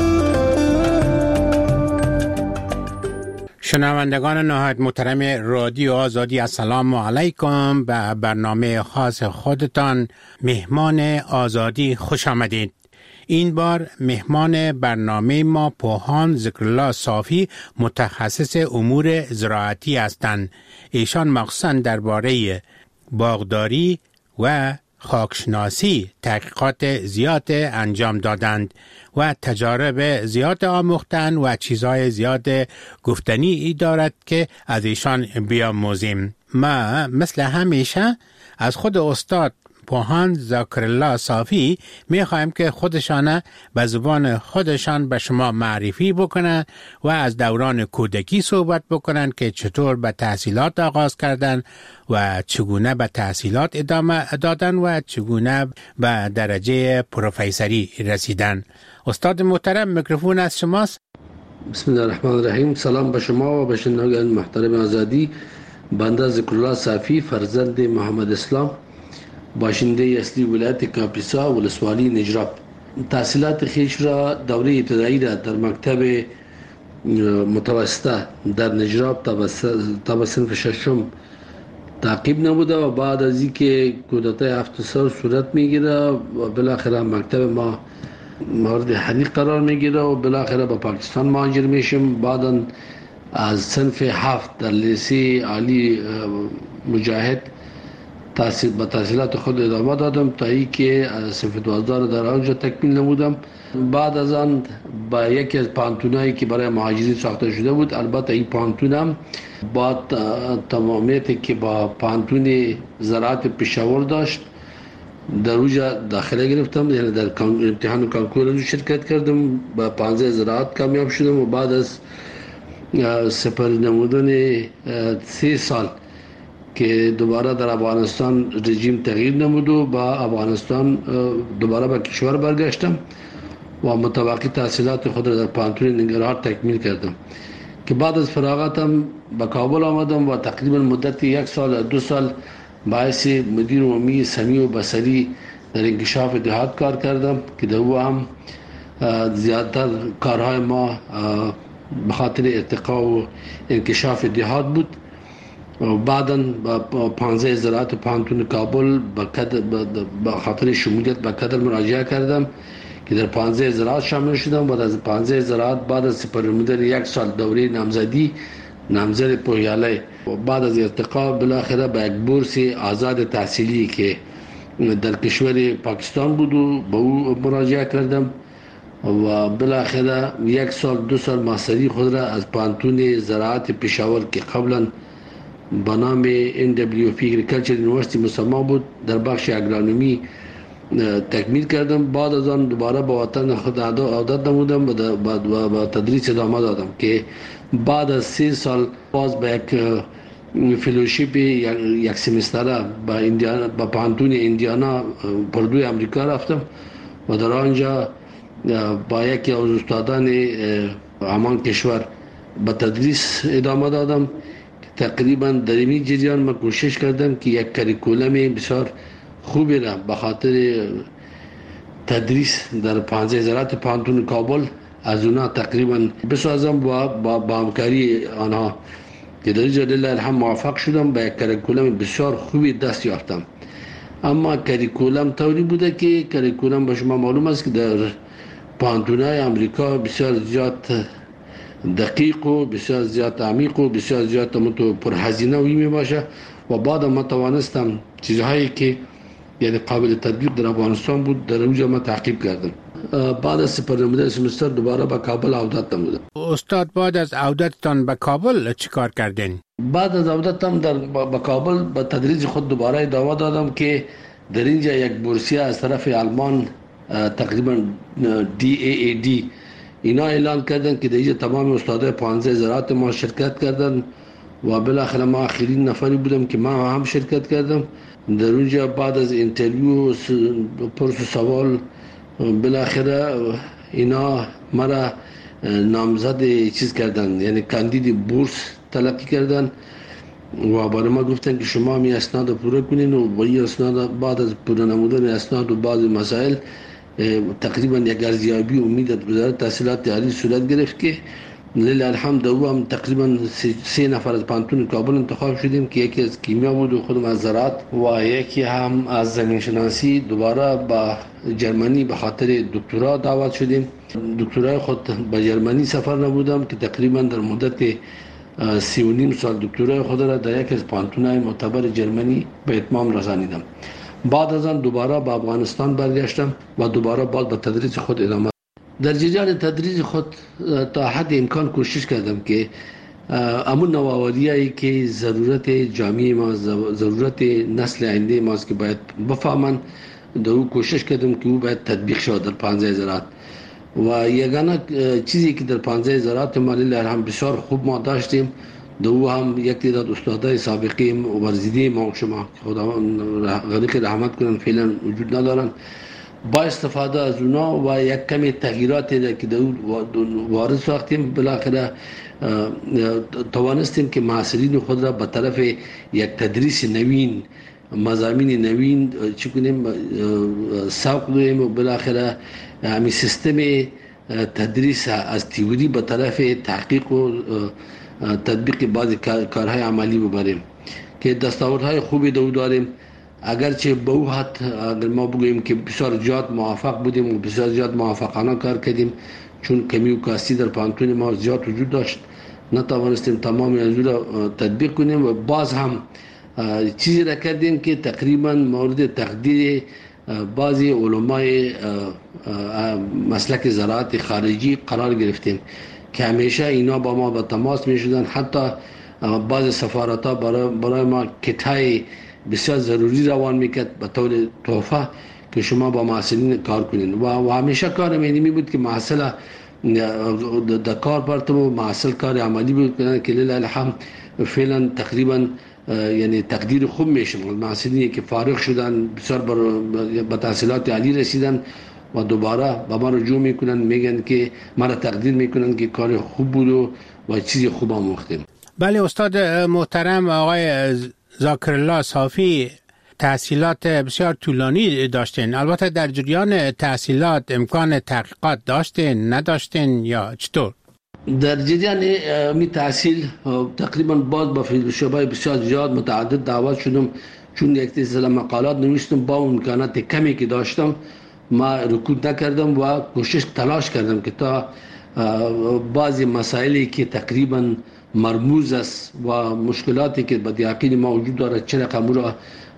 شنوندگان نهایت محترم رادیو آزادی، السلام علیکم. به برنامه خاص خودتان مهمان آزادی خوش آمدید. این بار مهمان برنامه ما پوهان ذکرالله صافی متخصص امور زراعتی هستند. ایشان مخصوصاً درباره باغداری و خاکشناسی تحقیقات زیاد انجام دادند و تجارب زیاد آموختند و چیزهای زیاد گفتنی ای دارد که از ایشان بیاموزیم. ما مثل همیشه از خود استاد پوهان ذکرالله صافی می خواهیم که خودشان به زبان خودشان به شما معرفی بکنند و از دوران کودکی صحبت بکنند که چطور به تحصیلات آغاز کردند و چگونه به تحصیلات ادامه دادن و چگونه به درجه پروفیسوری رسیدن. استاد محترم، میکروفون از شماست. بسم الله الرحمن الرحیم. سلام به شما و به شنوندگان محترم آزادی. بنده ذکرالله صافی، فرزند محمد اسلام، باشنده اصلی ولایت کاپیسا ولسوالی نجراب. تحصیلات خیش را دوره ابتدایی را در مکتب متوسطه در نجراب تا به صنف ششم تعقیب نموده و بعد از اینکه کودتای هفت سال صورت میگیره و بالاخره مکتب ما مورد حریق قرار میگیره و بالاخره با پاکستان مهاجر میشیم. بعدا از صنف هفت در لیسه عالی مجاهد تحصیل با تحصیلات خود ادامه دادم تا ای که صنف دوازده در آنجا تکمیل نمودم. بعد از آن با یکی از پانتونایی که برای مهاجرین ساخته شده بود، البته این پانتونم با تمامیتی که با پانتون زراعت پشاور داشت در اوجا داخله گرفتم، یعنی در امتحان کانکور شرکت کردم، با پانزده زراعت کامیاب شدم و بعد از سپری نمودن سه سال که دوباره در افغانستان رژیم تغییر نمود و با افغانستان دوباره به کشور برگشتم و متوقع تحصیلات خود را در پانتون ننگرهار تکمیل کردم که بعد از فراغتم به کابل آمدم و تقریبا مدت یک سال دو سال باعث مدیر عمومی سمیع و بصری در انکشاف دهات کار کردم که در او هم زیادتر کارهای ما به خاطر ارتقا و انکشاف دهات بود. و بعداً با پانزده زراعت پانتون کابل با خاطر شمولیت به کدر مراجعه کردم که در پانزده زراعت شامل شدم. بعد از پانزده زراعت بعد از سپری نمودن یک سال دوره نامزدی نامزد پویاله و بعد از ارتقا بالاخره به یک بورس آزاد تحصیلی که در کشور پاکستان بود و به او مراجعه کردم و بالاخره یک سال دو سال ماستری خود را از پانتون زراعت پشاور که قبلا به نام ان دبلیو پی اگریکالچر یونیورسیتی مسما بود، در بخش اگرونومی تکمیل کردم. بعد از آن دوباره به وطن خود عودت نمودم و با تدریس ادامه دادم که بعد از سه سال باز به یک فلوشیپ یک سمستره به ایندیانا به پانتون ایندیانا پردوی امریکا رفتم و در آنجا با یکی از استادان همان کشور به تدریس ادامه دادم. تقریبا در این جریان من کوشش کردم که یک کریکولم بسیار خوبی را به خاطر تدریس در پانزده زراعت پانتون کابل از اونا تقریبا بسازم و با همکاری آنها که در اینجا لله الحمد موفق شدم، به یک کریکولم بسیار خوبی دست یافتم. اما کریکولم طوری بوده که کریکولم به شما معلوم است که در پانتونای امریکا بسیار زیاد دقیق و بسیار زیاد عمیق و بسیار زیاد پرهزینه وی می باشه و بعد ما توانستم چیزهایی که یعنی قابل تطبیق در افغانستان بود در اونجا ما تعقیب کردم. بعد از سپرنموده سمستر دوباره به کابل عودت نمودم. استاد بعد از عودتتان به کابل چی کار کردین؟ بعد از عودتم در به کابل به تدریج خود دوباره ادامه دادم که در اینجا یک بورسیه از طرف آلمان تقریبا دی ای ای دی اینا اعلان کردن که در اینجا تمام استادای پانزده زراعت ما شرکت کردن و بالاخره ما آخرین نفری بودم که ما هم شرکت کردم. در اونجا بعد از اینترویو پرس و سوال بالاخره اینا مرا نامزد چیز کردن، یعنی کاندید بورس تلقی کردن و برای ما گفتن که شما می اسناد پوره کنین و با این اسناد بعد از پوره نمودن اسناد و بعض مسائل تقریبا یک ارزیابی امید از وزارت تحصیلات عالی صورت گرفت که لله الحمد او هم تقریبا سه نفر از پانتون کابل انتخاب شدیم که یکی از کیمیا بود و خودم از زراعت و یکی هم از زمین شناسی. دوباره با جرمنی به خاطر دکترا دعوت شدیم. دکترای خود به جرمنی سفر نبودم که تقریبا در مدت سی و نیم سال دکترای خود را در یک از پانتونای معتبر جرمنی به اتمام رسانیدم. بعد از آن دوباره به افغانستان برگشتم و دوباره باز به تدریس خود ادامه. در جریان تدریس خود تا حد امکان کوشش کردم که امون نوآوریایی که ضرورت جامعه ما، ضرورت نسل آینده ماست که باید بفهمن، در او کوشش کردم که او باید تطبیق شود در پانزده زراعت. و یگانه چیزی که در پانزده زراعت ما لله الحمد بسیار خوب ما داشتیم، در او هم یک تعداد استادای سابقه ورزیده ما شما خدا غریق رحمت کنن فعلا وجود ندارن، با استفاده از اونا و یک کمی تغییراتی که در وارد ساختیم، بالاخره توانستیم که معاصرین خود را به طرف یک تدریس نوین، مضامین نوین چی کنیم سوق دهیم و بالاخره همین سیستم تدریس از تئوری به طرف تحقیق و تطبیق بعضی کارهای عملی ببریم که دستاوردهای خوبی دو داریم. اگرچه به او حد اگر ما بگوییم که بسیار زیاد موفق بودیم و بسیار زیاد موفقانه کار کردیم، چون کمی و کاستی در پانتون ما زیاد وجود داشت، نتوانستیم تمام از را تطبیق کنیم و باز هم چیزی را کردیم که تقریبا مورد تقدیر بعضی علمای مسلک زراعت خارجی قرار گرفتیم که همیشه اینا با ما به تماس می شدن. حتی بعض سفارت ها برای, برای ما کتای بسیار ضروری روان میکرد به طور تحفه که شما با محصلین کار کنین و, و همیشه کار می بود که محصل در کار برتم و محصل کار عملی بود که لله الحمد فعلا تقریبا یعنی تقدیر خوب میشه. محصلینی که فارغ شدن بسیار به تحصیلات عالی رسیدن و دوباره با ما رجوع میکنن، میگن که ما را تقدیر میکنن که کار خوب بود و, و چیزی خوب آموختیم. بله استاد محترم آقای ذاکرالله صافی، تحصیلات بسیار طولانی داشتین. البته در جریان تحصیلات امکان تحقیقات داشتین نداشتین یا چطور؟ در جریان می تحصیل تقریبا باز با فیلسوفای بسیار زیاد متعدد دعوت شدم، چون یک سلسله مقالات نوشتم. با امکانات کمی که داشتم ما رکود نکردم و کوشش تلاش کردم که تا بعضی مسائلی که تقریبا مرموز است و مشکلاتی که به یقین ما وجود داره چه رقم را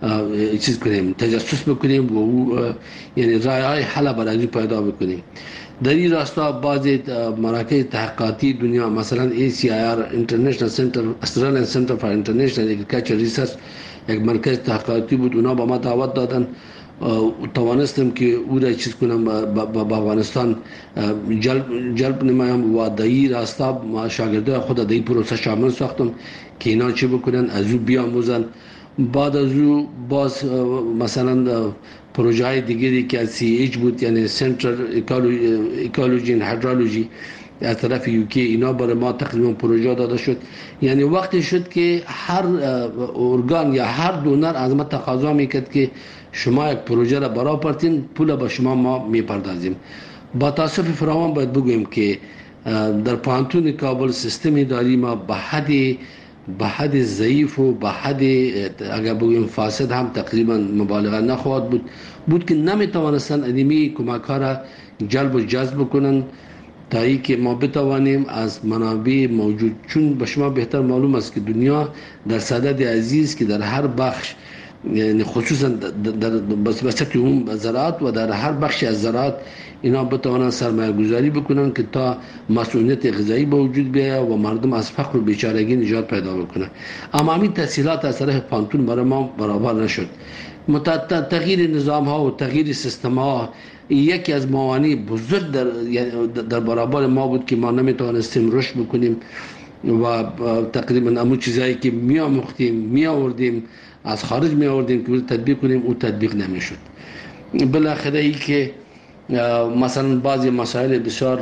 چیز کنیم، تجسس بکنیم و یعنی راه های حل برای پیدا بکنیم. در این راستا بعضی مراکز تحقیقاتی دنیا مثلا ای سی آی آر اینترنشنال سنتر استرالین سنتر فار اینترنشنال اگریکلچر ریسرچ یک مرکز تحقیقاتی بود، اونا با ما دعوت دادن، توانستم که او را چیز کنم با افغانستان جلب جلب نمایم و در این راستا ما شاگردای خود در این پروسه شامل ساختم که اینا چه بکنن، از او بیاموزن. بعد از او باز مثلا پروژه های دیگری که از سی ایچ بود، یعنی سنتر اکولوژی و هیدرولوژی از طرف یوکی، اینا برای ما تقریبا پروژه داده شد. یعنی وقتی شد که هر ارگان یا هر دونر از ما تقاضا میکرد که شما یک پروژه را برای پرتین، پول به شما ما میپردازیم. با تاسف فراوان باید بگویم که در پانتون کابل سیستم اداری ما به حد به حد ضعیف و به حد اگر بگویم فاسد هم تقریبا مبالغه نخواهد بود بود که نمیتوانستن ادمی کمک ها را جلب و جذب کنن تا ای که ما بتوانیم از منابع موجود، چون به شما بهتر معلوم است که دنیا در صدد عزیز که در هر بخش، یعنی خصوصا در بسیط اون زراعت و در هر بخش از زراعت اینا بتوانند سرمایه گذاری بکنن که تا مسئولیت غذایی به وجود بیاید و مردم از فقر و بیچارگی نجات پیدا بکنن. اما همین تسهیلات از طرف پانتون برای ما برابر نشد. تغییر نظام ها و تغییر سیستم ها یکی از موانع بزرگ در در برابر ما بود که ما نمیتوانستیم رشد بکنیم و تقریبا همون چیزایی که می آموختیم می آوردیم از خارج می آوردیم که تطبیق کنیم او تطبیق نمیشد. بالاخره ای که مثلا بعضی مسائل بسیار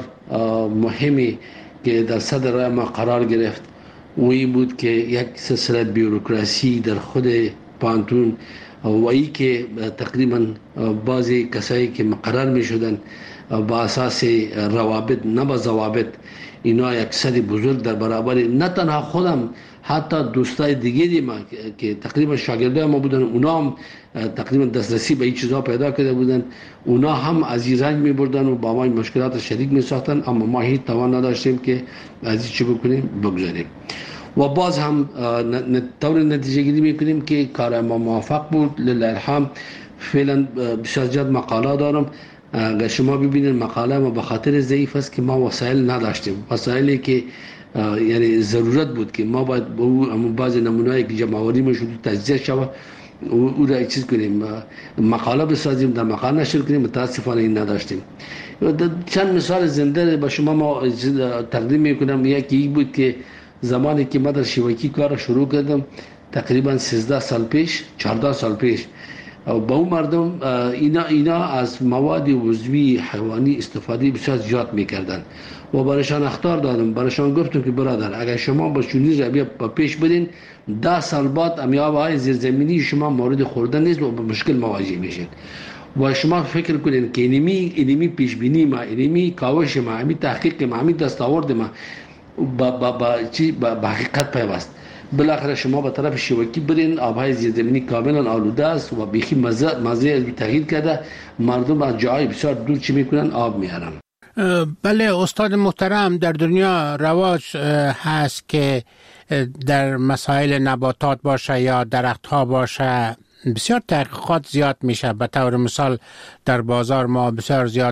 مهمی که در صدر راه ما قرار گرفت و این بود که یک سلسله بیوروکراسی در خود پانتون و ای که تقریبا بعضی کسایی که مقرر می شدن با اساس روابط نه با ضوابط، اینا یک سری بزرگ در برابر نه تنها خودم، حتی دوستای دیگری ما که تقریبا شاگردای ما بودن، اونا هم تقریبا دسترسی به این چیزها پیدا کرده بودن، اونا هم از این رنج می بردن و با ما این مشکلات شدید می ساختن، اما ما هیچ توان نداشتیم که از این چی بکنیم بگذاریم. و باز هم طور نتیجه گیری میکنیم که کار ما موفق بود لله الحمد. فعلا بسیار زیاد مقاله دارم، اگر شما ببینید مقاله ما به خاطر ضعیف است که ما وسایل نداشتیم، وسایلی که یعنی ضرورت بود که ما باید با او بعض نمونه‌ای که جمع‌آوری میشد تجزیه شود او را چیز کنیم، مقاله بسازیم، در مقاله نشر کنیم، متاسفانه این نداشتیم. چند مثال زنده به شما ما تقدیم میکنم. یکی این بود که زمانی که ما در شیوکی کار شروع کردم تقریبا سیزده سال پیش، چهارده سال پیش، با اون مردم اینا اینا از مواد عضوی حیوانی استفاده بسیار زیاد میکردن و برایشان اخطار دادم، برایشان گفتم که برادر اگر شما با چنین رویه پیش برین ده سال بعد امیاب‌های زیرزمینی شما مورد خوردن نیست و با مشکل مواجه میشین. و شما فکر کنین که اینمی اینمی پیش بینی ما، اینمی کاوش ما، اینمی تحقیق ما، اینمی دستاورد ما با با با چی با حقیقت پیوست. بالاخره شما به طرف شیوکی برین، آبهای زیرزمینی کاملا آلوده است و بیخی مزه مزه تغییر کرده، مردم از جای بسیار دور چی میکنن آب میارن. بله استاد محترم، در دنیا رواج هست که در مسائل نباتات باشه یا درخت ها باشه بسیار تحقیقات زیاد میشه. به طور مثال در بازار ما بسیار زیاد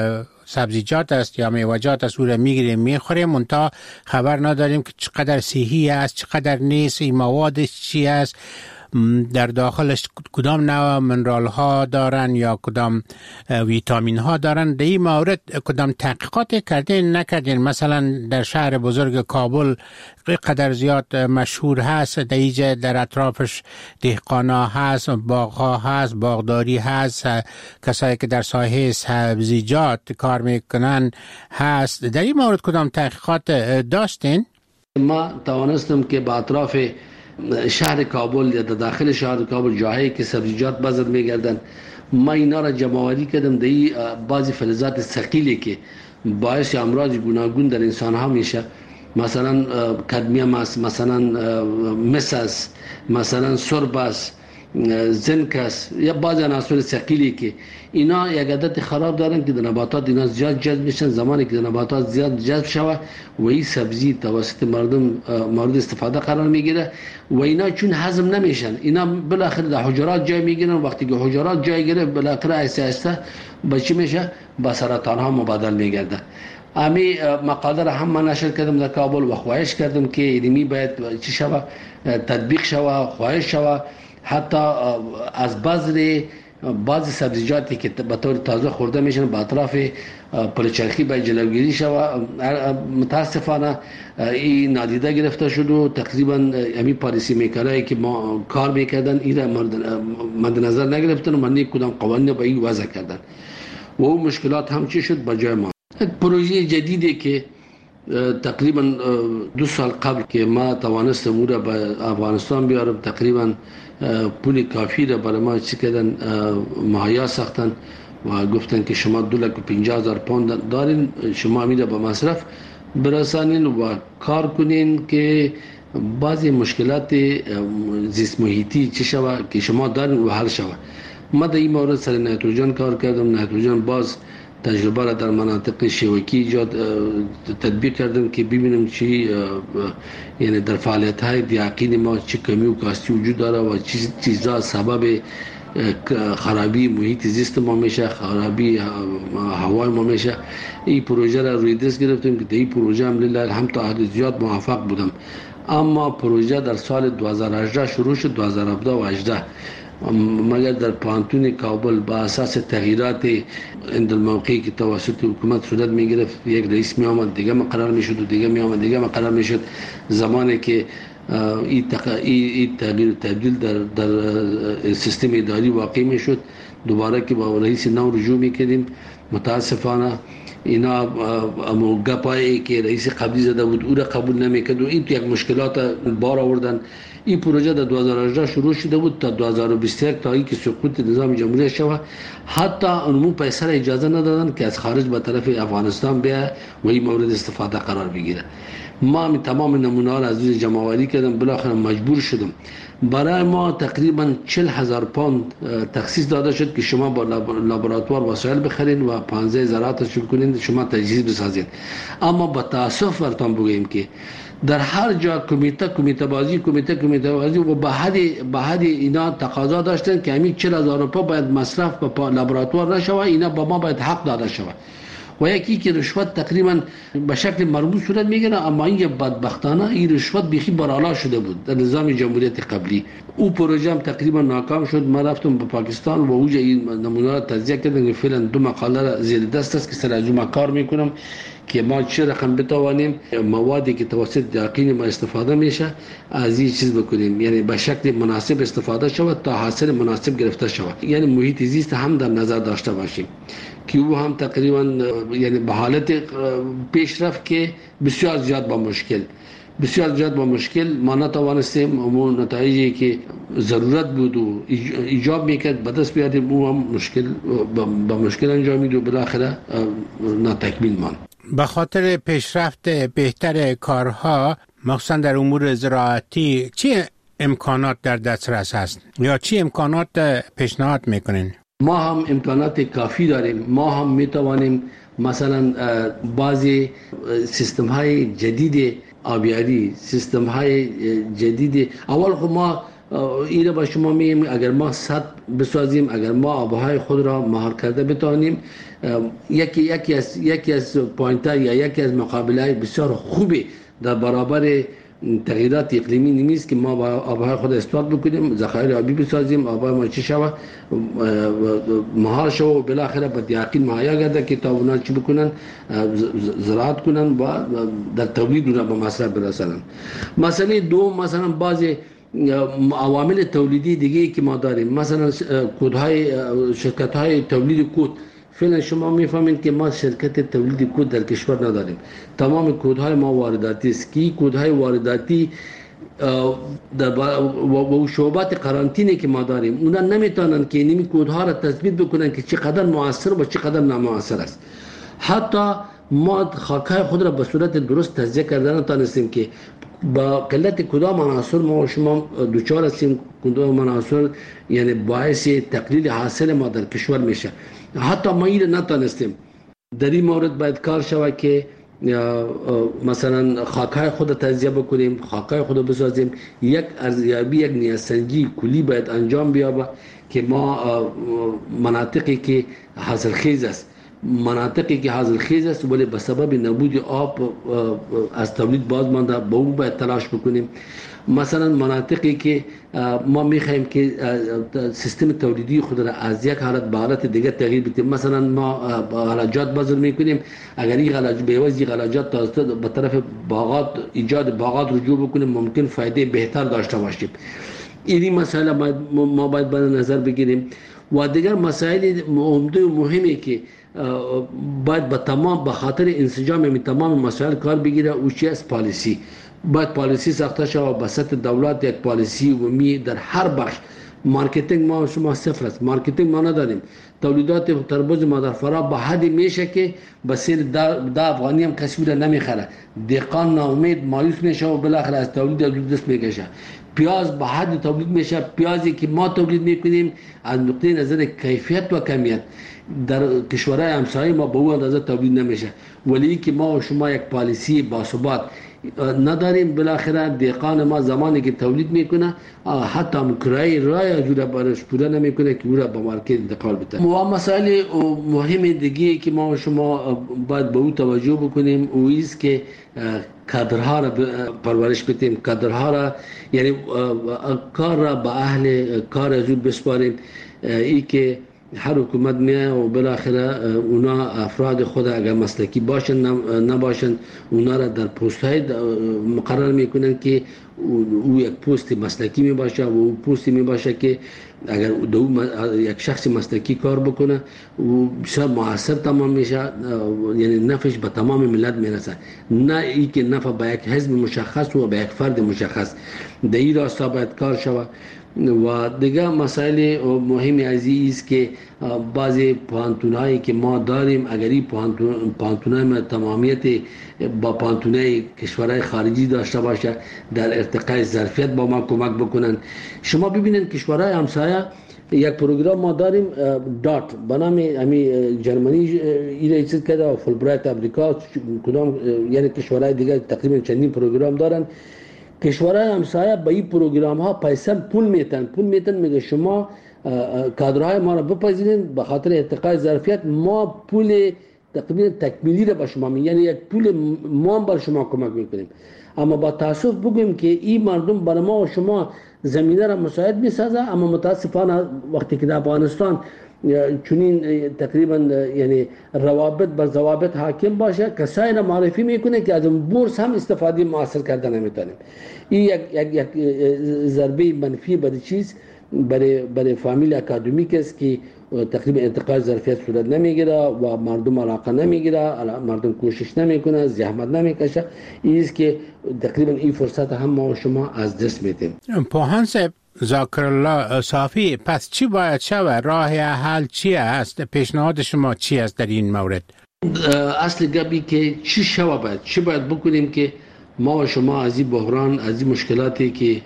سبزیجات است یا میوه‌جات است، او را میگیریم میخوریم، منتها خبر نداریم که چقدر صحی است چقدر نیست، این موادش چی است، در داخلش کدام نوع منرال ها دارن یا کدام ویتامین ها دارن. در این مورد کدام تحقیقات کردین نکردین؟ مثلا در شهر بزرگ کابل قدر زیاد مشهور هست، در اینجا در اطرافش دهقانا هست، باغ ها هست، باغداری هست، کسایی که در ساحه سبزیجات کار میکنن هست. در این مورد کدام تحقیقات داشتین؟ ما توانستم که با اطراف شهر کابل یا داخل شهر کابل جاهایی که سبزیجات بازار میگردن، ما اینا را جمع‌آوری کردم. در این بعضی فلزات ثقیلی که باعث امراض گوناگون در انسان ها میشه، مثلا کدمیم است، مثلا مس است، مثلا سرب است، زنک است یا بعض عناصر ثقیلی که اینا یک عادت خراب دارن که در نباتات اینا زیاد جذب میشن. زمانی که در نباتات زیاد جذب شوه و این سبزی توسط مردم مورد استفاده قرار میگیره و اینا چون هضم نمیشن اینا بالاخره در حجرات جای میگیرن. وقتی که حجرات جای گیره بالاخره آهسته آهسته به چی میشه؟ به سرطان ها مبادل میگرده. امی مقاله را هم من نشر کردم در کابل و خواهش کردم که علمی باید چی شوه تطبیق شوه، خواهش شوه حتی از بذر بعض سبزیجاتی که به طور تازه خورده میشن به اطراف پلچرخی باید جلوگیری شوه. متاسفانه این نادیده گرفته شد و تقریبا امی پالیسی میکرایی که ما کار میکردن این را مد نظر نگرفتن و من کدام قوانین به این وضع کردن و اون مشکلات هم چی شد به جای ما. یک پروژه جدیدی که تقریبا دو سال قبل که ما توانستم او را به افغانستان بیارم، تقریبا پول کافی را برای ما چی کردن مهیا ساختن و گفتن که شما دو لک و پنجاه هزار پوند دارین، شما امیده به مصرف برسانین و کار کنین که بعضی مشکلات زیست محیطی چی شوه که شما دارین و حل شوه. ما در این مورد سر نیتروژن کار کردم. نیتروژن باز تجربه را در مناطق شیوکی ایجاد تطبیق کردم که ببینم چی یعنی در فعالیت های دیاقین ما چی کمی و کاستی وجود داره و چی چیزا سبب خرابی محیط زیست ما میشه، خرابی هوای ما میشه. این پروژه را روی دست گرفتم که در این پروژه هم لله الحمد تا حد زیاد موفق بودم. اما پروژه در سال دو هزار و هجده شروع شد، دو هزار و هفده و هجده مگر در پانتون کابل با اساس تغییرات اند الموقعی که توسط حکومت صورت می گرفت، یک رئیس می آمد دیگه ما قرار می شد و دیگه می آمد دیگه ما قرار می شد. زمانی که این تغییر تغییر تبدیل در در سیستم اداری واقع می شد، دوباره که با رئیس نو رجوع می کردیم، متاسفانه اینا گپایی که رئیس قبلی زده بود او را قبول نمیکرد و این تو یک مشکلات بار آوردن. این پروژه در دو هزار و هجده شروع شده بود تا دو هزار و بیست و یک تا اینکه سقوط نظام جمهوری شود. حتی اونمون پیسر اجازه ندادن که از خارج به طرف افغانستان بیا و این مورد استفاده قرار بگیره. ما می تمام نمونه ها را از روز جمع‌آوری کردم، بالاخره مجبور شدم. برای ما تقریبا چهل هزار پوند تخصیص داده شد که شما با لابراتوار وسایل بخرین و پانزده زراعت شروع کنین، شما تجهیز بسازین. اما با تاسف براتون بگویم که در هر جا کمیته کمیته بازی کمیته کمیته بازی و به حد به حد اینا تقاضا داشتن که همین چهل هزار روپیه باید مصرف به لابراتوار نشوه، اینا با ما باید حق داده شود. و یکی که رشوت تقریبا به شکل مربوط صورت میگیره، اما این بدبختانه این رشوت بیخی بالا شده بود در نظام جمهوریت قبلی. او پروژه هم تقریبا ناکام شد. ما رفتم به پاکستان و اوجه این نمونه را تجزیه کردن که فعلا دو مقاله را زیر دست است که سر از ما کار میکنم که ما چه رقم بتوانیم موادی که توسط یقین ما استفاده میشه از این چیز بکنیم، یعنی به شکل مناسب استفاده شود تا حاصل مناسب گرفته شود. یعنی محیط زیست هم در نظر داشته باشیم که او هم تقریبا یعنی به حالت پیشرفت که بسیار زیاد با مشکل بسیار زیاد با مشکل ما نتوانستیم اون نتایجی که ضرورت بود و ایجاب میکرد به دست بیاریم، او هم مشکل با مشکل انجامید و بالاخره ناتکمیل ماند. به خاطر پیشرفت بهتر کارها مخصوصا در امور زراعتی چه امکانات در دسترس هست یا چه امکانات پیشنهاد میکنین؟ ما هم امکانات کافی داریم. ما هم میتوانیم مثلا بعضی سیستم های جدید آبیاری، سیستم های جدید اول خود ما این با شما میگیم اگر ما سد بسازیم، اگر ما آبهای خود را مهار کرده بتوانیم، یکی یکی از یکی از پوینت‌ها یا یکی از مقابله‌های بسیار خوبی در برابر تغییرات اقلیمی نیست که ما با آبهای خود استفاده بکنیم، ذخایر آبی بسازیم، آبهای ما چی شود مهار شود و بالاخره به دیاقین مهیا گردد که تا اونا چی بکنن زراعت کنن و در تولید اونا به مصرف برسانن. مسئله دوم مثلا بعضی عوامل تولیدی دیگه که ما داریم، مثلا کودهای شرکت های تولید کود. فعلا شما میفهمید که ما شرکت تولید کود در کشور نداریم، تمام کودهای ما وارداتی است که کودهای وارداتی در و شعبات قرنطینه که ما داریم اونا نمیتونن که این کودها را تثبیت بکنن که چقدر مؤثر و چقدر نامؤثر است. حتی ما خاکای خود را به صورت درست تجزیه کردن نتونستیم که با قلت کدام عناصر ما و شما دوچار هستیم، کدام عناصر یعنی باعث تقلیل حاصل ما در کشور میشه. حتی ما این نتانستیم. در این مورد باید کار شود که مثلا خاکای خود تجزیه بکنیم، خاکای خود بسازیم، یک ارزیابی، یک نیازسنجی کلی باید انجام بیابه که ما مناطقی که حاصلخیز است، مناطقی که حاصلخیز است ولی به سبب نبود آب از تولید باز مانده، به اون باید تلاش بکنیم. مثلا مناطقی که ما میخوایم که سیستم تولیدی خود را از یک حالت به حالت دیگه تغییر بدیم، مثلا ما غلاجات بازار میکنیم، اگر این غلاجات به عوض غلاجات توسط به طرف باغات ایجاد باغات رجوع بکنیم ممکن فایده بهتر داشته باشیم. این مسئله ما باید به نظر بگیریم. و دیگر مسائل عمده و مهمی که باید به تمام به خاطر انسجام می تمام مسائل کار بگیره او چی است؟ پالیسی. باید پالیسی ساخته شود به سطح دولت، یک پالیسی عمومی در هر بخش. مارکتینگ ما شما صفر است، مارکتینگ ما نداریم. تولیدات تربوز مادر فرا به حدی میشه که به سیر ده افغانی هم کسی را نمیخره، دهقان ناامید مایوس میشه و بالاخره از تولید از دست میکشه. پیاز به حد تولید میشه، پیازی که ما تولید میکنیم از نقطه نظر کیفیت و کمیت در کشورهای همسایه ما به اون اندازه تولید نمیشه. ولی که ما و شما یک پالیسی باثبات نداریم، بالاخره دهقان ما زمانی که تولید میکنه حتی هم کرایه رای جوره برش پوره نمیکنه که او را به مارکت انتقال بده. و مسائل مهم دیگه که ما و شما باید به او توجه بکنیم او است که کادرها را پرورش بدیم، کادرها را یعنی کار را به اهل کار از اون بسپاریم. ای که هر حکومت میه و بالاخره اونا افراد خود اگر مسلکی باشن نباشن اونا را در پست های مقرر میکنن که او یک پست مسلکی می باشه و او پستی می باشه که اگر دو یک شخص مسلکی کار بکنه و بسیار موثر تمام میشه، یعنی نفعش به تمام ملت میرسه، نه ای که نفع به یک حزب مشخص و به یک فرد مشخص. در این راستا باید کار شود. و دیگه مسائل مهمی از این است که بعضی پانتونایی که ما داریم اگر این پانتونای ما تمامیت با پانتونای کشورهای خارجی داشته باشه در ارتقای ظرفیت با ما کمک بکنن. شما ببینید کشورهای همسایه یک پروگرام ما داریم دات به نام امی جرمنی ایره ایجاد کرده و فولبرایت امریکا کدام یعنی کشورهای دیگه تقریبا چندین پروگرام دارن. کشورهای همسایه به این پروگرام ها پیسه پول میتن پول میتن میگه شما کادرهای ما را بپذیرین به خاطر ارتقای ظرفیت ما پول تقریبا تکمیلی را به شما می یعنی یک پول ما بر شما کمک میکنیم. اما با تاسف بگویم که این مردم برای ما و شما زمینه را مساعد میسازه، اما متاسفانه وقتی که در افغانستان چنین تقریبا یعنی روابط بر ضوابط حاکم باشه کسایی را معرفی میکنه که از اون بورس هم استفاده موثر کردن نمیتونیم. این یک یک یک ضربه منفی برای چیز برای برای فامیل اکادمیک است که تقریبا انتقال ظرفیت صورت نمیگیره و مردم علاقه نمیگیره، مردم کوشش نمیکنه، زحمت نمیکشه. این است که تقریبا این فرصت هم ما و شما از دست میدیم. پوهان صاحب ذاکر الله صافی، پس چی باید شود؟ راه حل چی است؟ پیشنهاد شما چی است در این مورد؟ اصل گپی که چی شود باید چی باید بکنیم که ما و شما از این بحران از این مشکلاتی که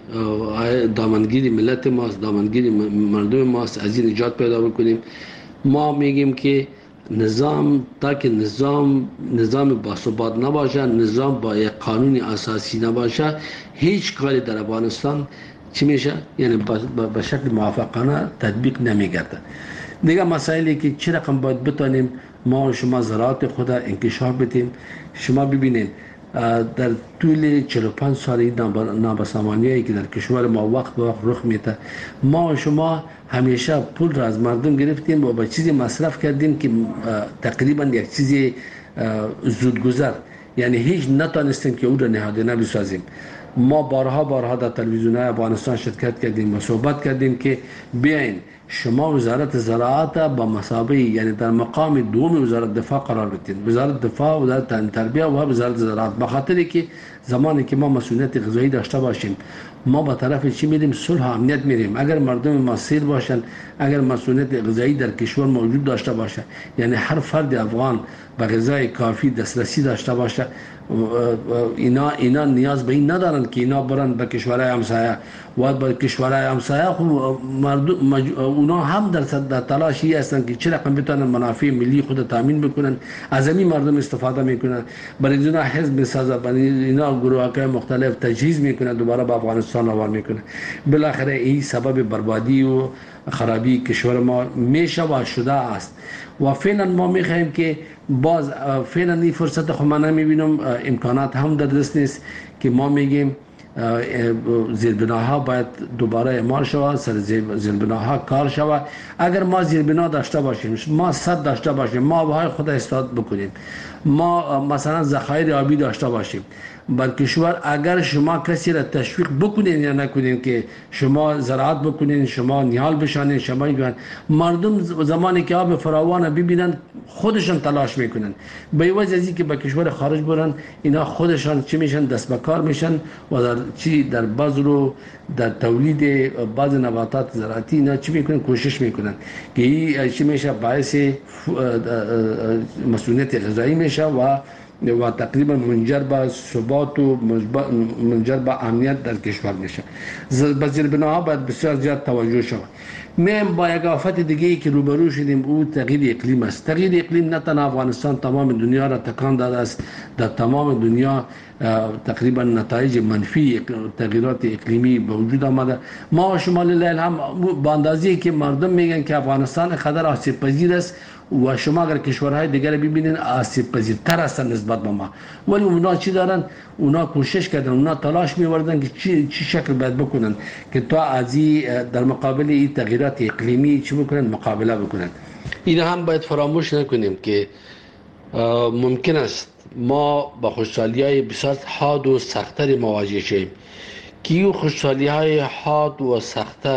دامنگیری ملت ماست، دامنگیری مردم ماست، از این نجات پیدا بکنیم. ما میگیم که نظام تا که نظام نظام باثبات نباشه، نظام با یک قانون اساسی نباشه، هیچ کاری در افغانستان چی میشه؟ یعنی به شکل موافقانه تطبیق نمیگرده. دیگه مسائلی که چه رقم باید بتانیم ما و شما زراعت خود انکشاف بدیم. شما ببینید در طول چهل و پنج سال نابسامانیایی که در کشور ما وقت به وقت رخ میده، ما و شما همیشه پول را از مردم گرفتیم و به چیزی مصرف کردیم که تقریبا یک چیزی زودگذر، یعنی هیچ نتانستیم که او را نهادینه بسازیم. ما بارها بارها در تلویزیون‌های افغانستان شرکت کردیم و صحبت کردیم که بیاین شما وزارت زراعت با مسابقه یعنی در مقام دوم وزارت دفاع قرار بدین، وزارت دفاع، وزارت تربیه و وزارت زراعت، به خاطری که زمانی که ما مسئولیت غذایی داشته باشیم ما به طرف چی میریم؟ صلح و امنیت میریم. اگر مردم ما سیر باشن، اگر مسئولیت غذایی در کشور موجود داشته باشه، یعنی هر فرد افغان به غذای کافی دسترسی داشته باشه، اینا اینا نیاز به این ندارن دادن که اینا برن به کشورهای همسایه و به کشورهای همسایه خب مردم مج... اونا هم در در تلاشی هستن که چه رقم بتونن منافع ملی خود تامین بکنن، از همین مردم استفاده میکنن، برای اینا حزب میسازن، برای اینا گروه‌های مختلف تجهیز میکنن، دوباره به افغانستان روان میکنن. بالاخره این سبب بربادی و خرابی کشور ما میشه و شده است و فعلا ما میخوایم که باز فعلا این فرصت خود من نمیبینم، امکانات هم در دست نیست که ما میگیم زیربناها باید دوباره اعمال شود، سر زیربناها کار شود. اگر ما زیربنا داشته باشیم، ما سد داشته باشیم، ما آبهای خود استاد بکنیم، ما مثلا ذخایر آبی داشته باشیم بر کشور، اگر شما کسی را تشویق بکنین یا نکنین که شما زراعت بکنین، شما نیال بشانین، شما بگن، مردم زمانی که آب فراوان ببینن خودشان تلاش میکنن. به وجه ازی که به کشور خارج برن، اینا خودشان چی میشن؟ دست به کار میشن و در چی در بذر و در تولید بعض نباتات زراعتی اینا چی میکنن؟ کوشش میکنن که این چی میشه؟ باعث مسئولیت غذایی میشه و و تقریبا منجر به ثبات و منجر به امنیت در کشور میشه. به زیربناها باید بسیار زیاد توجه شود. میم با یک آفت دیگه ای که روبرو شدیم او تغییر اقلیم است. تغییر اقلیم نه تنها افغانستان، تمام دنیا را تکان داده است. در تمام دنیا تقریبا نتایج منفی تغییرات اقلیمی به وجود آمده. ما شمال لیل هم با اندازه‌ای که مردم میگن که افغانستان خطر آسیب پذیر است و شما اگر کشورهای دیگر ببینین آسیب پذیرتر هستن نسبت به ما، ولی اونا چی دارن؟ اونا کوشش کردن، اونا تلاش می‌وردن که چی چی شکل باید بکنن که تا از در مقابل این تغییرات اقلیمی چی بکنن؟ مقابله بکنن. اینا هم باید فراموش نکنیم که ممکن است ما با خوشحالی‌های بسیار حاد و سخت‌تر مواجه شیم که این خوشحالی‌های حاد و سخت‌تر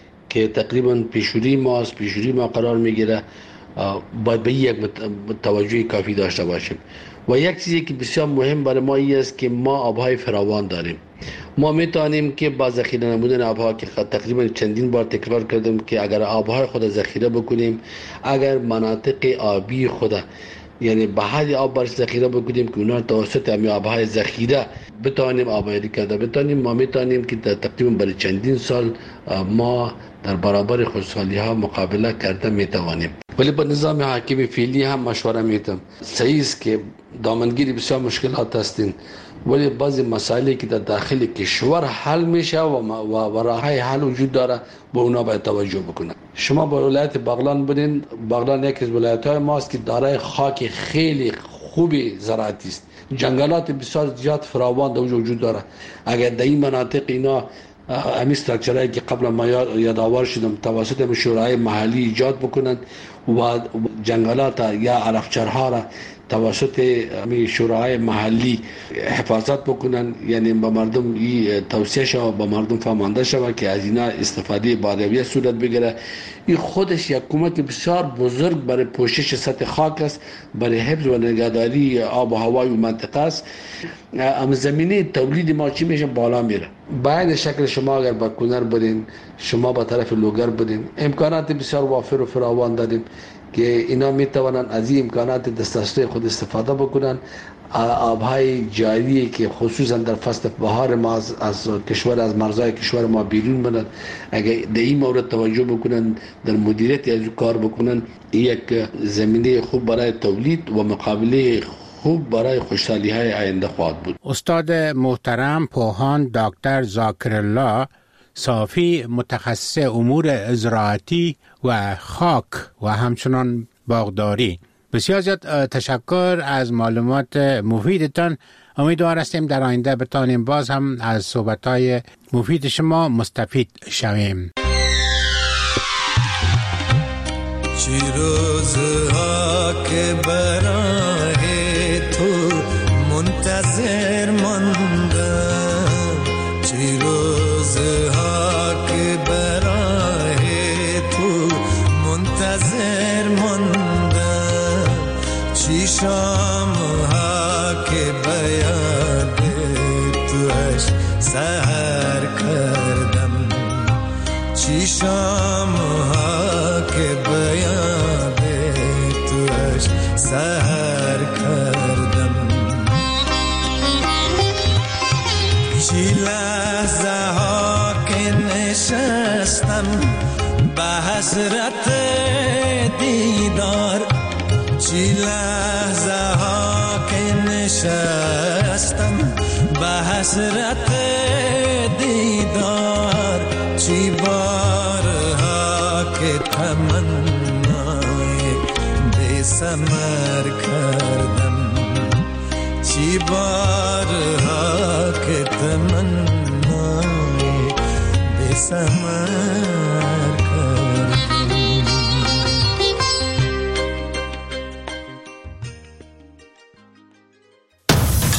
که تقریبا پیشوری ماست، پیشوری ما قرار میگیره، باید به یک توجه کافی داشته باشیم. و یک چیزی که بسیار مهم برای ما این است که ما آبهای فراوان داریم. ما میتونیم که با ذخیره نمودن آبها که تقریبا چندین بار تکرار کردم که اگر آبهای خود ذخیره بکنیم، اگر مناطق آبی خود یعنی بحث آب برش ذخیره بکنیم که اونا توسط همین آبهای ذخیره بتوانیم آبیاری کرده بتوانیم، ما میتونیم که تقریبا برای چندین سال ما در برابر خوشحالی ها مقابله کرده میتوانیم. ولی با نظام حاکم فعلی هم مشوره میتم. صحیح است که دامنگیری بسیار مشکلات هستین، ولی بعضی مسائلی که در داخل کشور حل میشه و و راههای حل وجود داره، به اونا باید توجه بکنن. شما با ولایت بغلان بودین، بغلان یکی از ولایت‌های ماست که دارای خاک خیلی خوبی زراعتی است. جنگلات بسیار زیاد فراوان در وجود داره. اگر در این مناطق اینا همین استراکچرهایی که قبل ما یادآور شدم توسط شورای محلی ایجاد بکنند و جنگلات یا علفچرها را توسط همین شورای محلی حفاظت بکنن، یعنی به مردم این توصیه شود، به مردم فهمانده شود که از اینا استفاده با رویه صورت بگیره. این خودش یک کمک بسیار بزرگ برای پوشش سطح خاک است، برای حفظ و نگهداری آب و هوای منطقه است. اما زمینه تولید ما چی میشه؟ بالا میره. باید شکل شما اگر با کنر برین، شما با طرف لوگر برین، امکانات بسیار وافر و فراوان داریم که اینا میتوانن از این امکانات دسترسی خود استفاده بکنن. آبهای جاری که خصوصا در فصل بهار ما از, از کشور از مرزهای کشور ما بیرون برن، اگر در این مورد توجه بکنن، در مدیریت از کار بکنن، یک زمینه خوب برای تولید و مقابله خوب برای خوشحالی های آینده خواهد بود. استاد محترم پوهان دکتر ذاکرالله صافی، متخصص امور زراعتی و خاک و همچنان باغداری، بسیار زیاد تشکر از معلومات مفیدتان. امیدوار هستیم در آینده بتانیم باز هم از صحبت‌های مفید شما مستفید شویم. چی روزها که برای تو منتظر ماندم، چی روزها که برای تو منتظر ماندم، چی شامها که بیاد توش سحر کردم، چی شامها که بیاد توش سحر کردم. چی نشستم به حسرت دیدار، چی لحظه ها که نشستم به حسرت دیدار، چی بارها که تمنای بی ثمر کردم، چی بارها که تمنای بی ثمر